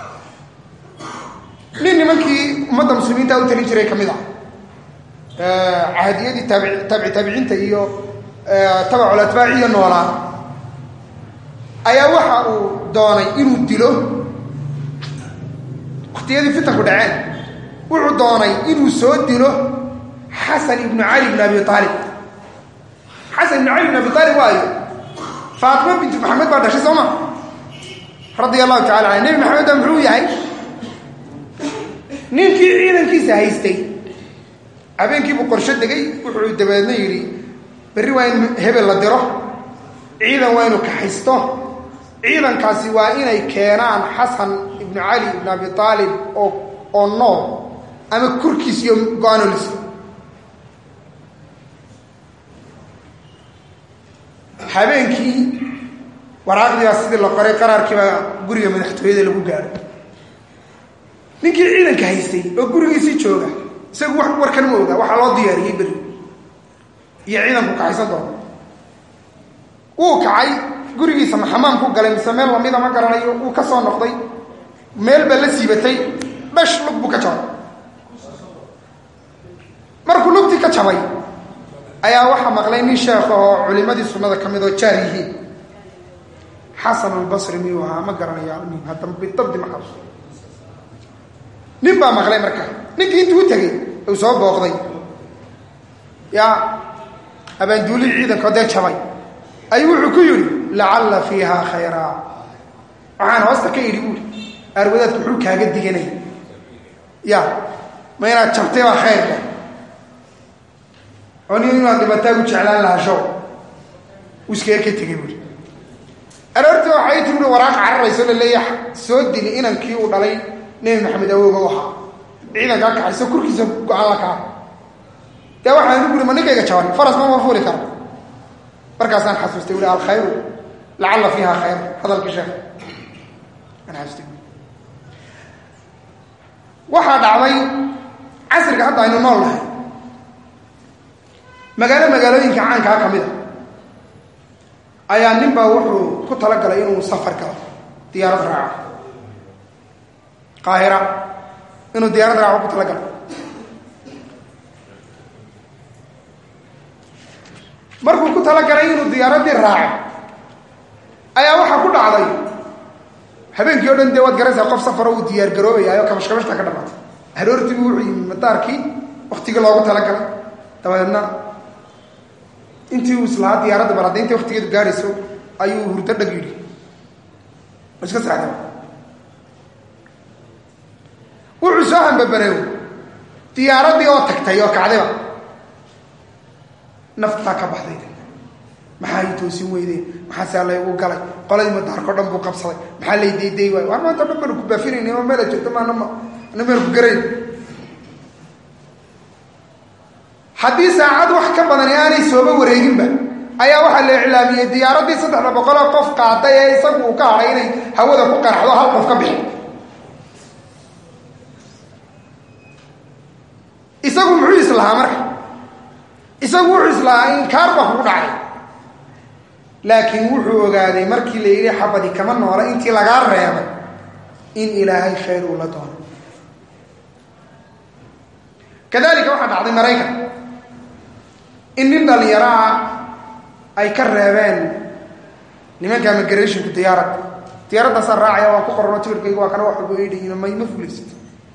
nin nimankii ummadda muslimiinta u talin jiray ka mid ah cahdiyadii taabi taabici taabiciinta iyo tabacul atbaaciyo noolaa ayaa waxa uu doonay inuu dilo waqtiyadii fitanku dhaceen wuxuu doonay inuu soo dilo xasan ibnu cali ibn abi aalib xasan ibnu cali ibn abi aalib waayo faatima bintu maxamed baa dhashay sooma radia allahu tacala canha nebi maxamed baa muxuu yahay ninkii ciidankiisa haystay habeenkiibuu qorsho degay wuxuu dabeedna yidhi berri waa in hebel la diro ciidan waa inu kaxaysto ciidankaasi waa inay keenaan xasan ibnu cali ibn abi aalib oo oo nool ama kurkiis iyo go-aanolis habeenkii waraaqdii baa sidii la qoray qaraarkii baa guriga madaxtooyada lagu gaadho ninkii ciidanka haystay oo gurigiisii jooga isagu wax warkan ma oga waxaa loo diyaariyey berri iyo ciidanku kaxaysan doona wuu kacay gurigiisa ma xamaam ku galay mise meel lamida ma garanayo wuu ka soo noqday meel baa la siibatay dhash lug buu ka jabay markuu lugtii ka jabay ayaa waxaa maqlay nin sheekh oo culimadii sunnada ka mid oo jaar yihiin xasan albasri miyuu ahaa ma garanayo hadda bidabdi ma xabso nin baa maqlay marka ninkii intuu u tegey uu soo booqday yaa abaanduulii ciidanka dee jabay ayuu wuxuu ku yidhi lacalla fiiha khayraa waxaan hoosta ka idhi buuri aarwadaadku muxuu kaaga diganay ya ma inaad jabtay baa khayrka oo nin inaad dhibataagu jeclaan lahasho uu iskaga ka tegay buuri aroortii waxay tii buuri waraaq cararayso la leeyahay soo dili inankii uu dhalay nebi maxamed awooga wahaa ciidankaa kaxayso kurkiisa go-aan la kaa dee waxaan u guri ma ninkayga jaban faras ma ma fuuli karo markaasaan xasuustay wuli alkhayru lacalla fiiha khayr hadalkii sheekh aan xasuustay waxaa dhacday casriga hadda aynu nool nahay magaalo magaalooyinka caankaa ka mida ayaa ninbaa wuxuu ku talagalay inuu safar galo diyaarad raaco qaahira inuu diyaarad raaco ku talagalo markuu ku talagalay inuu diyaaraddii raaco ayaa waxaa ku dhacday habeenkii o dhan dee waad garanaysaa qof safaro uu diyaar garoobayaayo kabash kabashtaa ka dhamaatay haroortii buu wuxuu yimi madaarkii waktigii loogu talagalay dabadeedna intii uu islahaa diyaaradda bal hadda intay waktigeedu gaadhayso ayuu hurdo dhag yidhi iska saxda wuxuu soo hambabareeyo diyaaraddii oo tagtay oo kacdayba naftaa ka baxday maxaa ii toosin weydeen maxaasaa laygu galay qoladii madaarko dhan buu qabsaday maxaa lay dayday waayo waar maanta dhan baanu ku baafinayna oo meela jirto maanama nameenu ku garayn haddii saacad wax ka badan aanay sooba wareeginba ayaa waxaa la iclaamiyey diyaaraddii saddexda boqoloo qof qaaday ee isagu uu ka hadhay inay hawada ku qaraxdo hal qof ka bixi isagu muxuu islahaa marka isagu wuxuu islahaa in kaar baa kugu dhacay laakiin wuxuu ogaaday markii la yidhi xabadi kama noola intii lagaa reebay in ilaahay khayr uu la doono kadalika waxaa dhacday maraykan in nin dhalinyaro ah ay ka reebeen nimanka immigrationku diyaarad diyaaraddaasaan raacaya waan ku qorano tigirkayga waa kana wax walba eedhayiino may ma fulaysid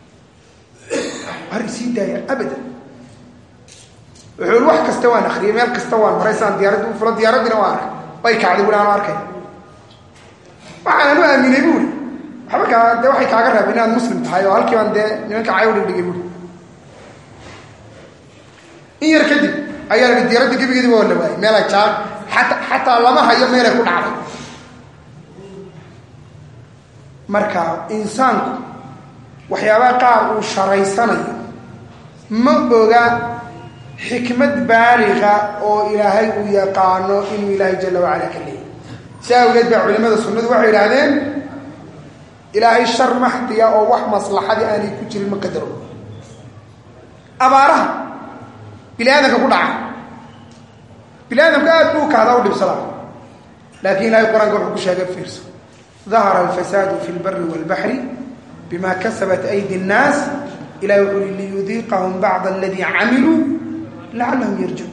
har isii daaya abadan wuxuu wax kasta waan akhriyay meel kasta waan maray saan diyaaradda u fulo diyaaraddina waa arkay way kacday buli aanu arkay waxaan anu aaminay buuri waxba kaa dee waxay kaaga reebeen inaad muslim tahay oo halkii baan dee nimanka cay u dhigdhigay buuri in yar kadib ayaa la diyaaradda gebigeediba waa la waayay meelay jaag xataa xataa lama hayo meelay ku dhacday marka insaanku waxyaabaha qaar uu sharaysanayo ma oga xikmad baaliqa oo ilaahay uu yaqaano inuu ilaahay jalla wacala ka leeyahy si awgeed baa culimada sunnadu waxay yidhaahdeen ilaahay shar maxdiya oo wax maslaxadii aanay ku jirin ma qadaro abaaraha bini aadamka ku dhaca bini aadamka aad buu kahdaa u dhibsadaa laakiin ilaahay qur-aanka wuxuu ku sheegay fiirso dahara alfasaadu fi lbari waalbaxri bima kasabat aydi nnaas ilahay wuxuu i liyudiiqahum bacda aladii camiluu lacallahum yarjicuun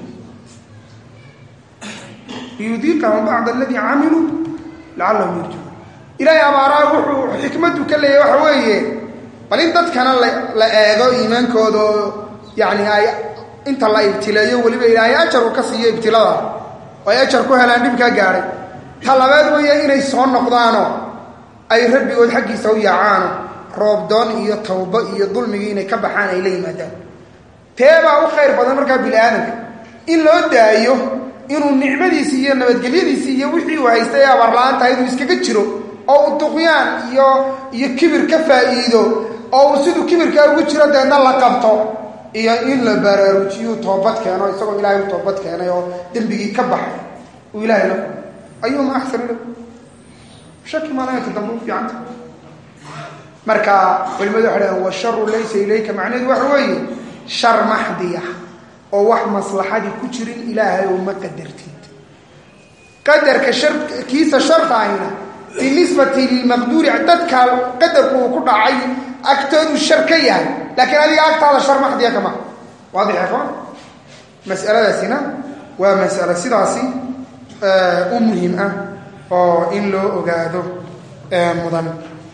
liyudiiqahum bacda aladii camiluu lacallahum yarjicuun ilaahay abaaraha wuxuu xikmaddu ka leeyahay waxa weeye bal in dadkana la eego iimaankooda oo yani ay inta la ibtileeyo weliba ilaahay ajaru ka siiyo ibtilada oo ay ajar ku helaan dhibkaa gaadhay ta labaad weeye inay soo noqdaanoo ay rabbigood xaggiisa u yaacaano roobdoon iyo tawbo iyo dulmigii inay ka baxaan ay la yimaadaan teebaa u khayr badan markaa bini aadamka in loo daayo inuu nicmadiisii iyo nabadgelyadiisii iyo wixii uu haystay ee abaarla-aan tahay inuu iskaga jiro oo uu duqyaan iyo iyo kibir ka faa'iido oo uu siduu kibirkaa ugu jiro deedna la qabto iyo in la baraarujiyo toobad keeno isagoo ilaahay u toobad keenay oo dembigii ka baxay uu ilaahay la ayuuma axsan ila shaki maalaynka dambe u fiicanta marka culimadu waxay dhahaan washaru laysa ilayka macnaheedu waxa weeye shar maxdiya oo wax maslaxadii ku jirin ilaahay uma qadartid qadarka sharkiisa sharta ahina binisbati lilmaqduuri dadka qadarku uu ku dhacay agtoodu shar ka yahay laakiin adiga agtaada shar maxdiya kama waadix ikhwan mas'aladaasina waa mas'alo sidaasi u muhiim ah oo in loo ogaado mudan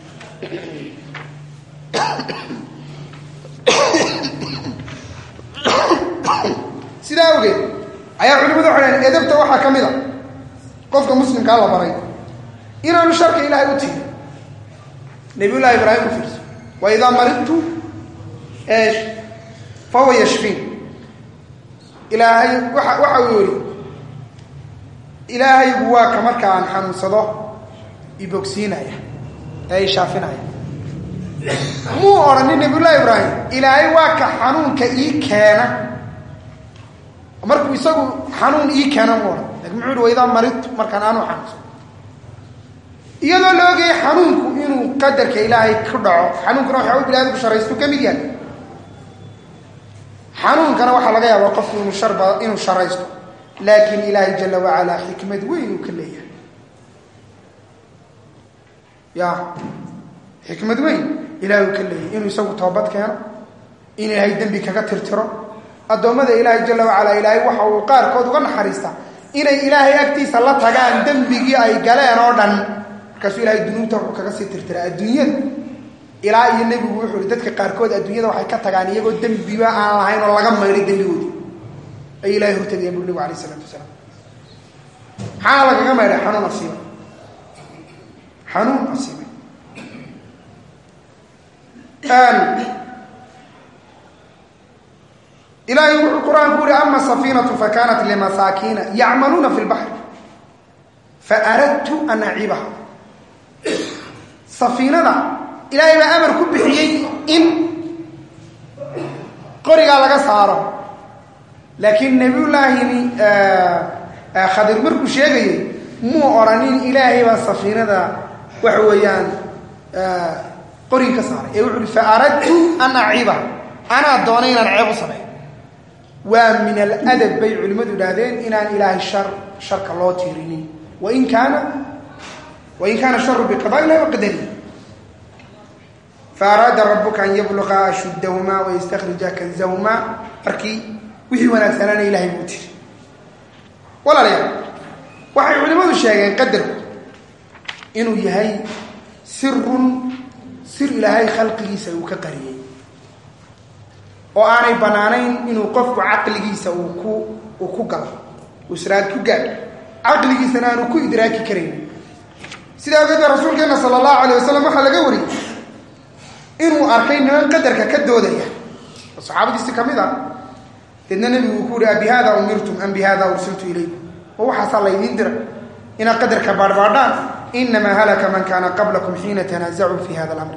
sidaa awgeed ayaa culimadu waxay dhahen edabta waxaa ka mid a qofka muslimkaa la baray inaanu sharka ilaahay u tegin nabiyullahi ibraahim u fiirso wa idaa maridtu eesh fahuwa yashfiin ilaahay waxa waxa uu yidhi ilaahaygu waa ka marka aan xanuunsado ibogsiinaya ee i shaafinaya muu odhanin nabiyullahi ibraahim ilaahay waa ka xanuunka ii keena markuu isagu xanuun ii keena mu odhan lakin muxuu yihi waidaa maridtu markaan aanu xanuunsan iyadoo la ogayay xanuunku inuu qadarka ilaahay ku dhaco xanuunkuna waxa u bilaadku sharaystu ka mid yahay xanuunkana waxaa laga yaabaa qofku inuu sharba inuu sharaysto laakiin ilaahay jala wacalaa xikmad weyn uu ka leeyahay ya xikmad weyn ilaahay uu ka leeyahay inuu isagu toobad keeno in ilaahay dembi kaga tirtiro addoommada ilaahay jala wacalaa ilaahay waxa uu qaarkood uga naxariistaa inay ilaahay agtiisa la tagaan dembigii ay galeen oo dhan markaasuu ilahay dunuubta wuxuu kaga sii tirtiraa adduunyada ilaa iyo nebigu wuxuu ihi dadka qaarkood adduunyada waxay ka tagaan iyagoo dembiba aan lahayn oo laga maydhay dembigoodii ay ilahay hortagayaan buu nebigu alayh isalaatu wasalaam maxaa lagaga maydhay xanuun asiibay xanuun asiibay ilaahay wuxuu qur-aanku uhi ama safiinatu fakanat limasaakiina yacmaluuna fi lbaxri فأردت أن أعيبها سفينة إلهي ما أمر كبحيي إن قرق لك صاره لكن نبي الله خضر مركو شيء مو أرانين إلهي والسفينة وحويان قرق صار يقول فأردت أن أعيبها أنا دونين أن أعيب صبي ومن الأدب بيع المدود هذين إن إله الشر شرك الله تيريني وإن كان وإن كان الشر بقضاء الله وقدره فأراد ربك أن يبلغ أشدهما ويستخرج كنزهما أركي وحي ونكسنان إلهي موتي ولا لا وحي علماء الشيء قدر إنه يهي سر سر إلهي خلقه سيوك قريه وأنا بنانين إنه قف عقله سوكو وكوكا وسراد كوكا عقله سنان وكو إدراكي كريم سيدا قد رسول الله صلى الله عليه وسلم وحا لقوري إنه أركين قدرك كدودية الصحابة استكمدا إن النبي يقول بهذا أمرتم أم بهذا أرسلت إليكم وهو حصل لي ندر إن قدرك بارباردان إنما هلك من كان قبلكم حين تنازعوا في هذا الأمر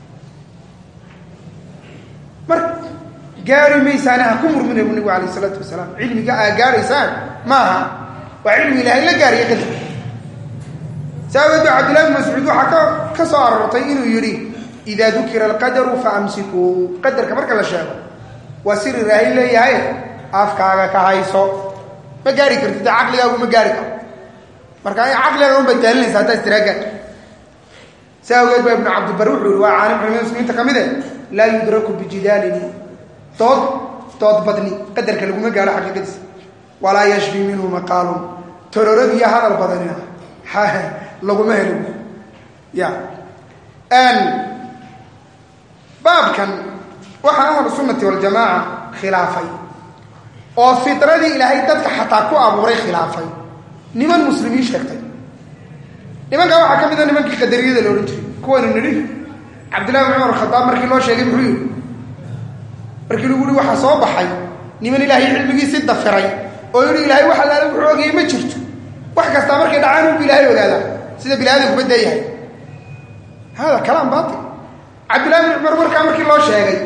مر قاري ميسانها كمر من النبي عليه الصلاة والسلام علمي قاري سان ماها وعلمي إلهي لا قاري يقدر سأود عبد الله بن مسعود وحكى كسار رطيئين يريد إذا ذكر القدر فأمسكوا قدر كمرك الله شابه وسر رأي الله يهي أفكاك كهيسو ما قاري كرت عقلي أو ما قاري مركا عقلي أو بدلني ساعات استراجع سأود ابن عبد البروح وعالم علم المسلمين تكمله لا يدرك بجدال طود طود بدني قدر كلو ما قال حقيقة ولا يشفي منه مقال ترورد يا هذا البدني ها لو ما هلو يا أن باب كان وحنا أهل السنة والجماعة خلافي وفطرة إلهي تدك حتى كو أبوري خلافي نمان مسلمين شكتي نمان قاوة حكم إذا نمان كي قدرية دلو رنجري كوان النريف عبد الله بن عمر الخطاب مركي الله شاقي بحيو مركي لقولي وحا صوب حي نمان إلهي علمي سيدة فرعي ويقولي إلهي وحا لا لبحوغي ما جرتو وحكا استامركي دعانو بإلهي وقالا سيدة بإلهي وبدا يهي هذا كلام باطل عبد الله بن عمر مركي مركي الله شاقي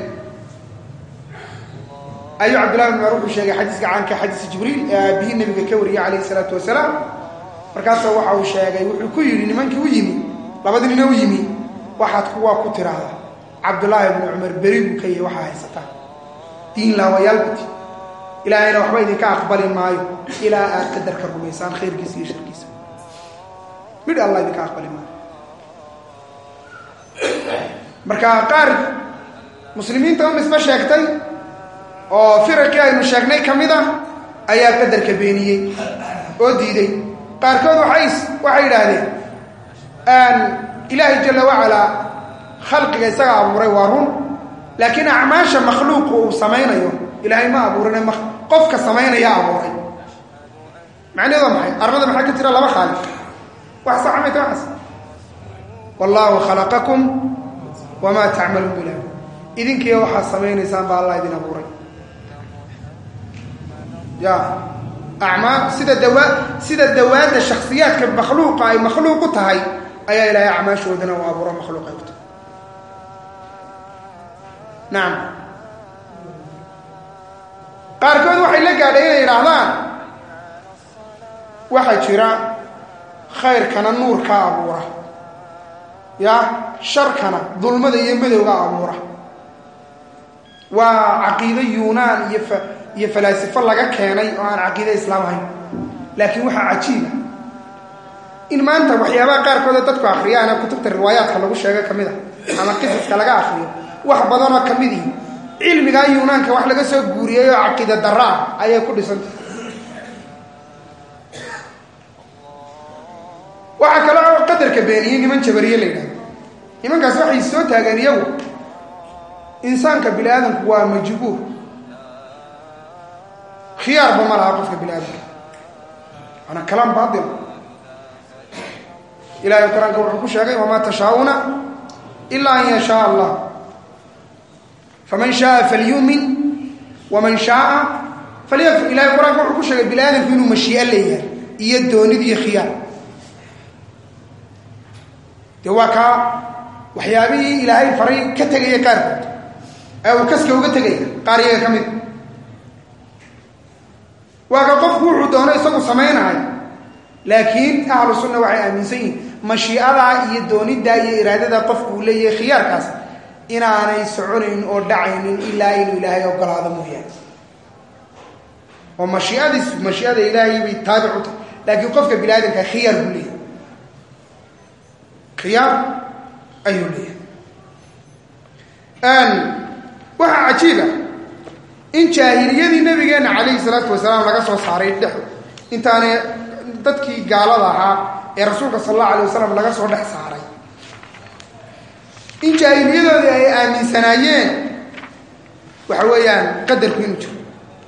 أيها عبد الله بن عمر شاقي حديث عنك حديث جبريل به النبي كوري عليه الصلاة والسلام مركاسا وحاو شاقي وحكو يري نمانكي ويمي لابد نينا ويمي waxaad kuwa ku tiraada Abdullah ibn Umar barigu kay waxa haysata diin la wayalbati ilaahayna waxba idin ka aqbalin maayo ila aad qadarka rumaysan khayrkiisa iyo sharkiisa mid Allah idin ka aqbalin maayo marka qaar muslimiinta oo isma sheegtay oo firqi ay sheegnay kamida ayaa qadarka beeniyay oo diiday qaarkood waxay waxay yiraahdeen aan إلهي جل وعلا خلق يسعى أبوري وارون لكن أعماش مخلوق وسمينا يوم إلهي ما أبورنا مخ... قفك سمينا يا أبوري معنى ذا معي أرغد من حاجة ترى الله خالق وحصى عمي تحصى والله خلقكم وما تعملون بلا إذن كي يوحى سمينا إنسان بالله إذن أبوري يا أعمال سيدة الدواء سيدة الدواء الشخصيات كمخلوقة أي مخلوقتها هي أي لا يعمل شودنا وأبورا مخلوقات نعم قاركون وحي لك علينا إرادان وحي شراء خير كان النور كأبورا يا شر كان ظلم ذي يمدو كأبورا وعقيدة يونان يف يفلسفة لك كيني وعن عقيدة إسلامي لكن وحي عجيبة إن ما أنت وحيابا قار كذا تدكو أخريا أنا كتبت الروايات خلقوا الشيء كمذا أنا قصص كلاقا أخريا وحبضنا كمذي علمي غاي يونان كواح لقى سوى قوريا عقيدة دراء أي كل سنة وحكا لا قدر كبيريين لمن شبريا لنا لمن كسوح يسوت هاقان يو إنسان كبلا آدم هو مجبور خيار بما لا أقف كبلا آدم أنا كلام باطل إلى يقرأ قول شيء وما تشاءون إلا أن يشاء الله فمن شاء فليؤمن ومن شاء فليكفر إلى يقرأ قول شيء بلاد فينه مشيئة ليه يدوني ذي خيار dee waa kaa waxyaabihii ilaahay faray ka tegaya qaarkood ee uu kaska uga tegaya qaar iyaga ka mid waa ka qofku wuxuu doono isagu samaynahay laakiin ahlu sunna waxay aaminsan yihiin mashii'adaa iyo dooniddaa iyo iraadadaa qofku uu leeyahay khiyaarkaas inaanay soconayn oo dhacaynin ilaa inuu ilaahay ogolaado mooyaane oo mashii'adiisu mashii'ada ilaahay bay taabic u tahay laakiin qofka bini aadamka khiyaar buu leeyahay khiyaar ayuu leeyahay waxaa cajiiba in jaahiliyadii nabigeenna calayhi salaatu wasalaam laga soo saaray dhex intaanay dadkii gaalada ahaa ee rasuulka sal allahu alay wasalam laga soo dhex saaray in jaahiliyadoodii ay aaminsanaayeen waxa weeyaan qadarku inuu jiro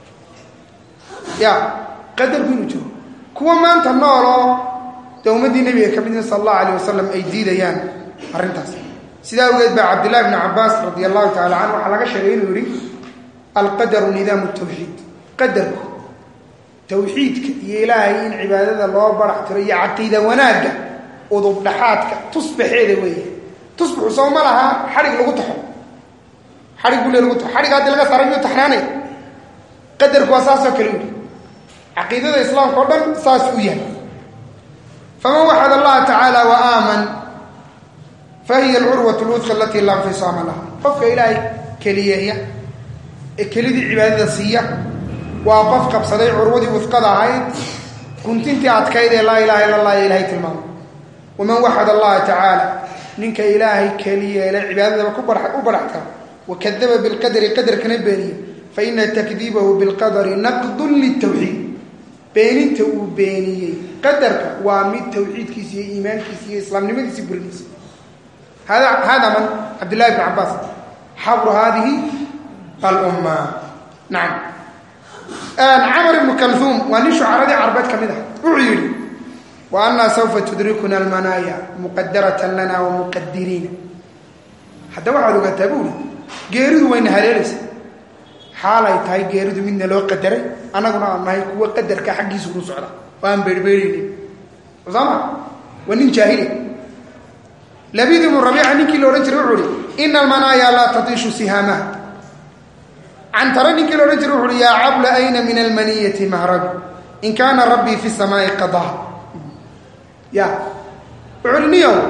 ya qadarku inuu jiro kuwa maanta nooloo dee ummaddii nebiga ka midna sal allahu alayh wasalam ay diidayaan arrintaas sidaa awgeed baa cabdillahi bni cabbaas radi allahu tacala canhu waxaa laga sheegay inuu yihi alqadaru nidaamu tawxiid qadarku tawxiidka iyo ilaahay in cibaadada loo barax tiro iyo caqiida wanaagga udub dhaxaadka tusbaxeeda weeye tusbaxu soo ma laha xadhig lagu taxo xadhig buu le lagu taxo xadhig haddii laga saaray miyuu taxnaanay qadarku waa saasoo kale u yihi caqiidada islaamka o dhan saas u yahay faman waxad allaha tacaala wa aaman fahiya alcurwat lwudqa alatii laa infisaama laha qofka ilaahay keliyeeya ee kelidii cibaadada siiya waa qof qabsaday curwadii wudqada ahayd guntintii adkayd ee laa ilaha illa allah ee ilahay tilmaamay waman waxad allaha tacaala ninka ilaahay keliyeele cibaadadaba u baraxta wakadaba bilqadari qadarkana beeniye faina takdiibahu bilqadari naqdun litawxiid beeninta uu beeniyey qadarka waa mid tawxiidkiisa iyo iimaankiisa iyo islaamnimadiisi burinaysa hada hada man cabdillahi bni cabbaas xabru hadihi alumma nacam camar ibnu kalhuum waa nin shucaradii carbeed ka mid ah wuxuu yidhi wa annaa sawfa tudrikuna almanaaya muqadaratan lana wa muqadiriina hadda waxaad ogaataa buuri geeridu wayna haleelaysa xaalay tahay geeridu midna loo qadaray annaguna aan nahay kuwa qadarka xaggiisa unu socda oo aan beerbeeraynin sooma waa nin jaahili labiid ibnu rabiica ninkii la odhan jiray wuxuu ihi ina almanaaya laa tatiishu sihaamaha cantara ninkii la odhan jiray wuxu uhi yaa cabla ayna min almaniyati mahrabi in kaana rabbii fi samaai qadaa ya wuxuu uhi niyow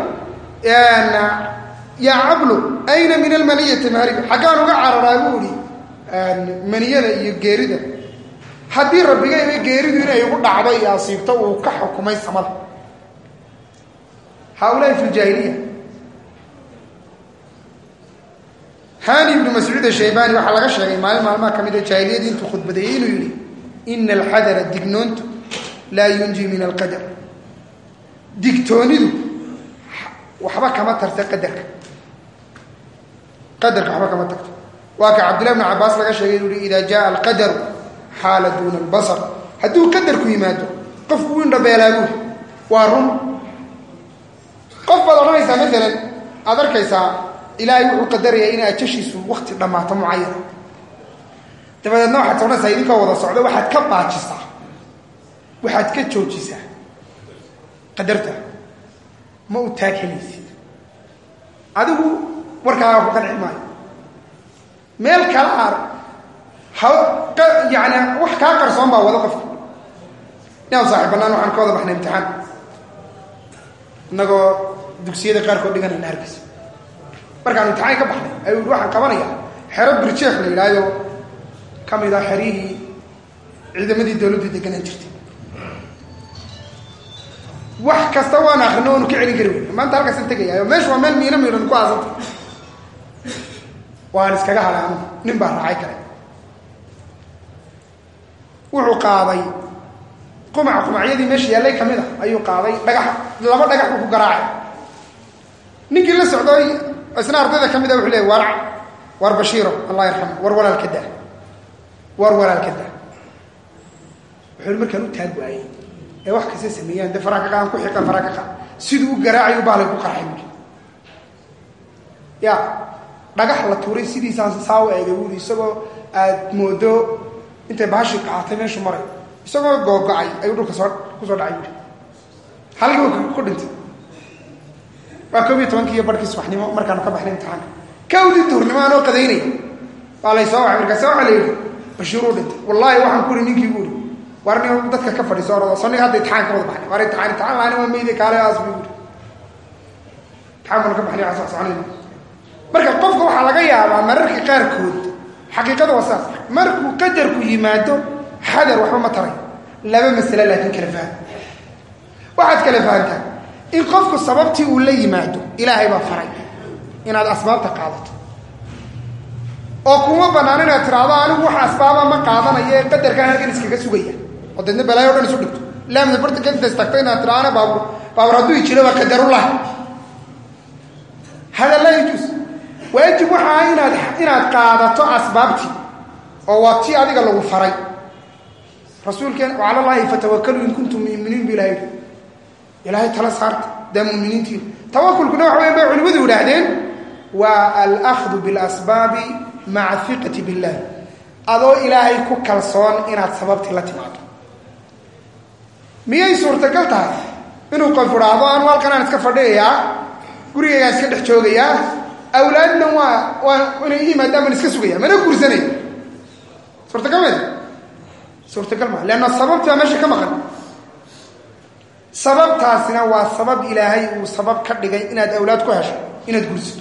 yaa cablu ayna min almaniyati mahrabi xaggaan uga cararaa buu ihi maniyada iyo geerida haddii rabbigayba geeridu inay igu dhacdo iyo asiibto uu ka xukumay samada haaulaai fi ljaahiliya hani ibnu mascuud ashaybani waxaa laga sheegay maalin maalmaha ka mid a jaahiliyadii intuu khudbadeeyey inuu yidhi ina alxadara dignoontu laa yunji min alqadar digtoonidu waxba kama tarta qadarka qadarka waxba kama tarto waa ka cabdillahi bni cabbaas laga sheegay inuu yihi idaa jaa alqadaru xaala duuna albasar hadduu qadarku yimaado qofku u indhabeelaa buuri waa run qof baad odhanaysaa maalan aad arkaysaa ilaahay wuxuu qadarayaa in ajashiisu wakti dhammaato mucayana dabadeedna waxaad soconaysaa idinkoo wada socdo waxaad ka baajisaa waxaad ka joojisaa qadarta ma u taag helaysid adigu warkaaga ku qanci maayo meel kala aar ha yani wax kaa qarsoon baa wada qofka inaan saaxib bannaan waxaan ka wada baxnay imtixaan innagoo dugsiyada qaarkood dhiganayna hargeysa markaan imtixaan ka baxnay ayuu yidhi waxaan qabanayaa xero birjeef la yidhaahdo ka mid ah xerihii ciidamadii dawladdu deganaan jirtay wax kasta waan akrino oonu ka celin kari wey maanta halkaasaan tegayaayo meeshu waa meel miino miidhan ku aasanta waan iskaga hadhay anugu nin baa raacay kale wuxuu qaaday qumac qumacyadii meesha yaallay ka mid a ayuu qaaday dhagax laba dhagax buu ku garaacay ninkii la socday isna ardayda ka mid a wuxuu leeyay war war bashiiro allah yarxam war walaalka daa war walaalka daa wuxuu markaan u taag waayey ee wax kasta sameeyaan de faraaka qaan ku xiqa faraaka qaan siduu u garaacayu baalay ku qarxay buuri ya dhagax la tuuray sidiisaan saa u eegay buuri isagoo aad moodo intay baashii qaatay meeshu maray isagoo googo-ay ayuu dhulka soo ku soo dhacay buuri halkii ku dhintay waa koob iyo tobankii barkiis waxnimo markaan ka baxnay imtixaan kawdi duurnimo aan oo qadaynay walay soo wax markaa soo xaleeyay bashiruu dhint wallahi waxaan ku ninkii guuri warni dadka ka fadhiiso oo soo hadda imtixaan ka wada baxnay war imtixaan imtixaan laani waa meeyay kaale asbi imtixaan ka baxnay asaas aanay marka qofka waxa laga yaabaa mararka qaar kood xaqiiqada wasaas markuu qadarku yimaado xadar waxba ma taray laba mas'ala laakiin kala faham waxaad kala fahantaa in qofku sababtii uu la yimaado ilaahay baa faray inaad asbaabta qaadato oo kuma banaan inaad tiraahdo anigu wax asbaaba ma qaadanayo qadarkan halkan iskaga sugaya oo dadna balaayo dhan isu dhigto laamda barta ka tastaqtay inaad tiraahdo baabur baabur hadduu jiro waa qadarullah hada la yajuz waajib waxa inaad inaad qaadato asbaabtii oo waati adiga lagu faray rasuulkeen wa ala allahi fatawakkalu in kuntum mu'minin billahi ilaahay tala saarta da mu'miniintii tawakkulkuna waxa weeye culimadu yiraahdeen wa al-akhdhu bil asbab ma'a thiqati billah adoo ilaahay ku kalsoon inaad sababtii la timaado miyay suurtagal tahay inuu qof furaado aan walkan aan iska fadhiyaa gurigayga iska dhex joogayaa awlaadna waa waa inay yimaadaan iska sugaya mana guursanay suurtagal ma suurtagal ma leena sababta meesha ka maqan sababtaasina waa sabab ilaahay uu sabab ka dhigay inaad awlaad ku hesho inaad guursato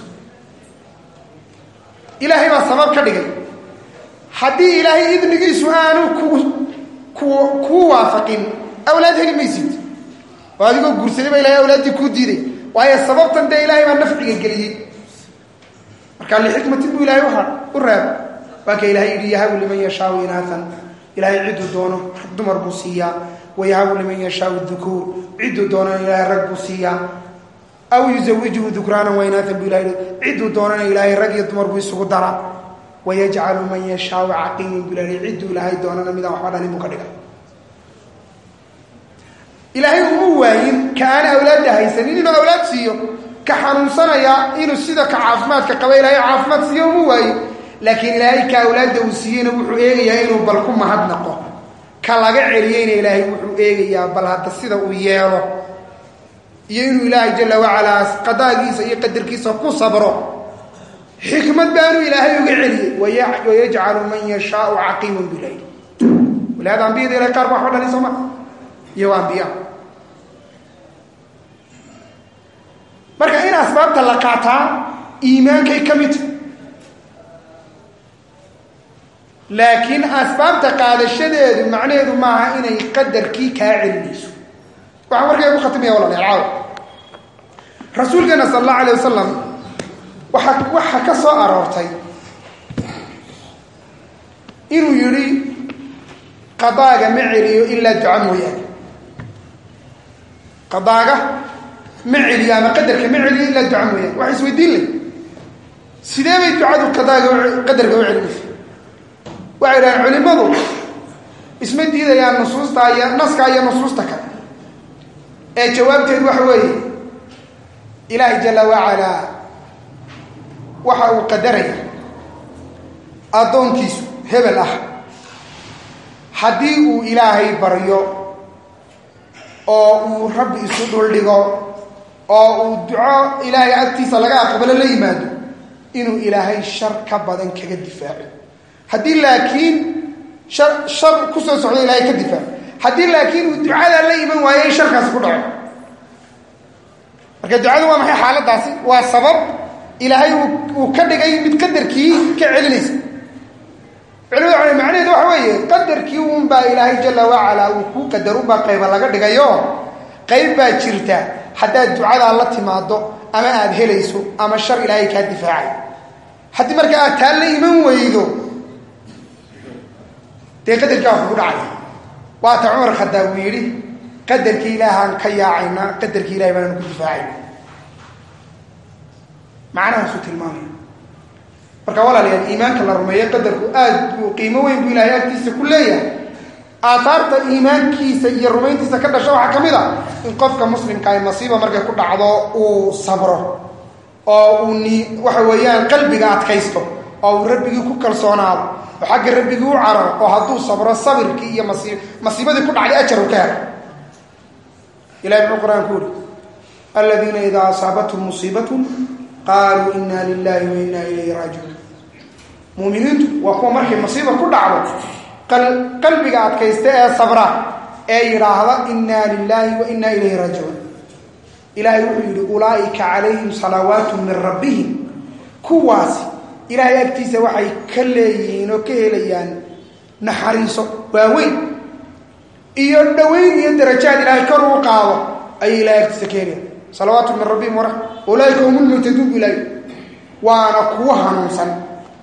ilaahay baa sabab ka dhigay haddii ilaahay idnigiisu aanu ku ku ku waafaqin awlaad heli maysid oo adigoo guursaday baa ilaahay awlaadii ku diiday waayo sababtan de ilaahay baa nafciga geliyay marka li xikmatin buu ilaahay waxa u reeb waa ka ilaahay yidhi yahabu liman yashaa inaathan ilaahay cidu doono dumar buu siiyaa ويهب لمن يشاء الذكور عدوا دونا إلهي رب سيا أو يزوجه ذكرانا وإناثا بإلهي عدوا دونا إلهي رب يضمر بيسوق الدرع ويجعل من يشاء عقيم بإلهي عدوا إلهي دونا ماذا وحوانا لمكرقة إلهي أموين كان أولادها يسنين إنه أولاد سيو كحنون صنايا إنه السيدة كعافمات كقبائل هي عافمات سيو أموين لكن إلهي كأولاده وسيين وحوئيه إنه بلكم مهد نقوه كلاجع علينا إلهي وحوئيه يا بلاد السيدة وياه ينو إلهي جل وعلا قضاء كيسا يقدر كيسا كو صبره حكمة بانو إلهي يقعلي ويجعل من يشاء عقيم بالليل ولهذا أنبياء إلهي قارب وحولا لسما يو أنبياء marka in asbaabta la qaataa iimaankay kamid laakiin asbaabta qaadashadeedu macnaheedu maaha inay qadarkii ka celinayso waxa warkay ku khatimay walaal caaw rasuulkeena sallallahu alayhi wasallam waxa waxa ka soo aroortay inuu yiri qadaaga ma celiyo illa du'a mooyaan qadaaga ma celiyo ama qadarka ma celiyo illa du'a mooyaan waxa isweydiin leh sidee bay ducadu qadaaga qadarka u celinaysaa وعلى علماء اسم الدين يا نصوص يا نسك يا نصوص تك جوابته وحوي إلهي جل وعلا وحو قدره أدون كيسو هبل أح حديث إلهي بريو أو رب يسدول لغو أو دعاء إلهي أكتيس لغا قبل الإيمان إنه إلهي الشر كبدا كالدفاع هدي لكن شر شر كسر سعودي لا يكدفع هدي لكن الدعاء لا يمن وهي شر كاس كدع marka ducadu waa maxay xaaladaasi waa sabab ilaahay uu ka dhigay mid qadarkii ka celinaysa cilada macnaheedu waxa weeye qadarkii uu baa ilaahay jalla wa ala uu ku qadaru baa qayb laga dhigayo qayb baa jirta hadaa ducada la timaado ama aad helayso ama shar ilaahay ka difaacay hadii marka aad taal iman weydo قدر كاف ودعي وات عمر خداويري قدر كي إلهان كياعينا قدر كي إلهي بنا نكون فاعلين معنا سوت الماضي marka walaal iimaanka la rumeeyo qadarku aad uu qiimo weyn u ilaahay agtiisa ku leeyahay aasaarta iimaankiisa iyo rumayntiisa ka dhashay waxa kamid ah in qofka muslimka ay nasiiba markay ku dhacdo uu sabro oo uu ni waxa weeyaan qalbiga adkaysto oo rabbigi ku kalsoonaado وحق ربي هو عرب وهدو صبر الصبر كي مصيب مصيبة كل على أجر وكار إلى القرآن يقول الذين إذا أصابتهم مصيبة قالوا إنا لله وإنا إليه راجعون مؤمنين وهو مركي مصيبة كل عرض قلبك أتكيستاء صبرا أي راهضة إنا لله وإنا إليه راجعون إلهي يقول أولئك عليهم صلوات من ربهم كواسي إلهي أكتيس وحي كليين وكهليان نحريص واوين إيادوين يدرجات إلهي كروا قاوة أي إلهي أكتيس كهليان صلوات من ربهم ورحمة أولئك هم المهتدون إلهي وأنا قوة هنوسا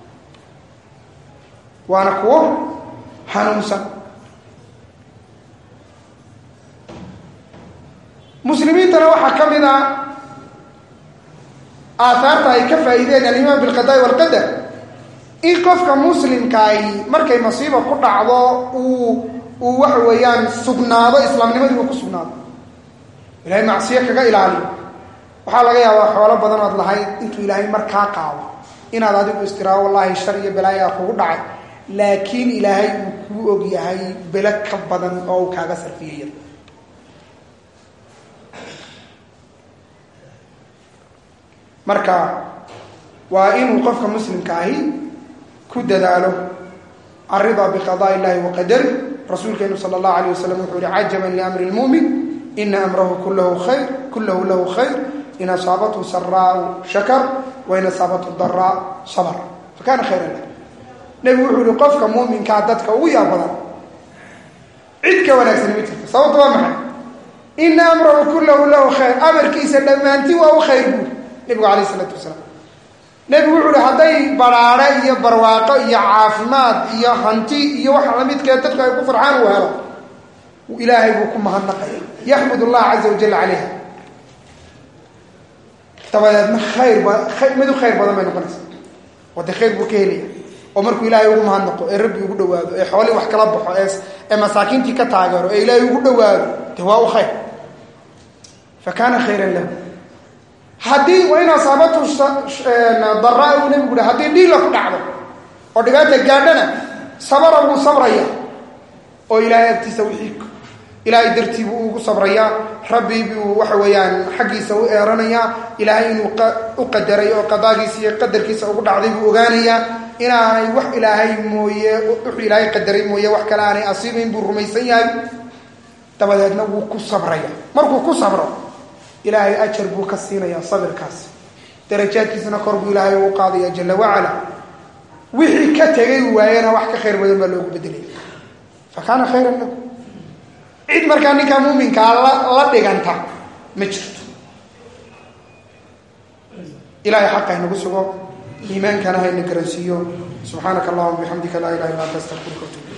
وأنا قوة هنوسا مسلمين ترى حكمنا آثارta ay ka faa'iideen al-iman bil qada wal qadar in qofka muslimka ay markay masiibo ku dhacdo uu uu wax weeyaan sugnaado islaamnimadii uu ku sugnaado ilaahay macsiyo kaga ilaaliyo waxa laga yaabaa xoolo badan oo lahayd intuu ilaahay markaa qaado inaad adigu istiraawo wallahi shar iyo balaayo kugu dhacay laakiin ilaahay uu ku og yahay balak ka badan oo kaaga sarfiyay marka waa inuu qofka muslimka ahi ku dadaalo arida bi qadaa illahi wa qadari rasuulkeenu sallallahu alayhi wasallam wuxuu yiri ajaban li amri almu'min inna amrahu kulluhu khayr kulluhu lahu khayr in asabatu sarraa shakar wa in asabatu darra sabar fakana khayran lahu nabi wuxuu yiri qofka mu'minka dadka ugu yaabadan cid ka wanaagsan ma jirto sababtu waa maxay inna amrahu kulluhu lahu khayr amarkiisa dhamaantii waa khayr نبي عليه الصلاة والسلام نبي وحده هذي برارة يا برواقة يا عافمات يا هنتي يا واحد لميت كده تبقى يكون فرحان وهذا وإلهي بكم مهنقة يحمد الله عز وجل عليها طبعا خير خير ما دو خير بدل ما نقول وده خير بكيلي أمرك إلهي بكم مهنقة الرب يقول له حوالي واحد كلام بحاس مساكين تكتاجر إلهي يقول له تواو خير فكان خيرا له haddii waa in asaabatu daraa uu nabigu dhahay haddii dhiila ku dhacdo oo dhibaata gaadhana sabara wuu sabraya oo ilaahay agtiisa wixii ilaahay dartii buu ugu sabraya rabbi buu waxa weeyaan xaqiisa u eeranaya ilaahay inuu u qadaray oo qadaagiisa iyo qadarkiisa ugu dhacday buu ogaanaya inaanay wax ilaahay mooye wax ilaahay qadaray mooye wax kale aanay asiibin buu rumaysan yahay dabadeedna wuu ku sabraya markuu ku sabro إلهي أجر بو كسينا يا صبر كاس درجات كيسنا قرب إلهي وقاضي جل وعلا وحي كتغي ويانا وحك خير بدل ما لوق بدلي فكان خيرا له عيد مركاني كمؤمن كالله الله دغانتا مجرت إلهي حقا نغسو إيمان كان هاي نكرسيو سبحانك اللهم وبحمدك لا إله إلا أنت أستغفرك وأتوب إليك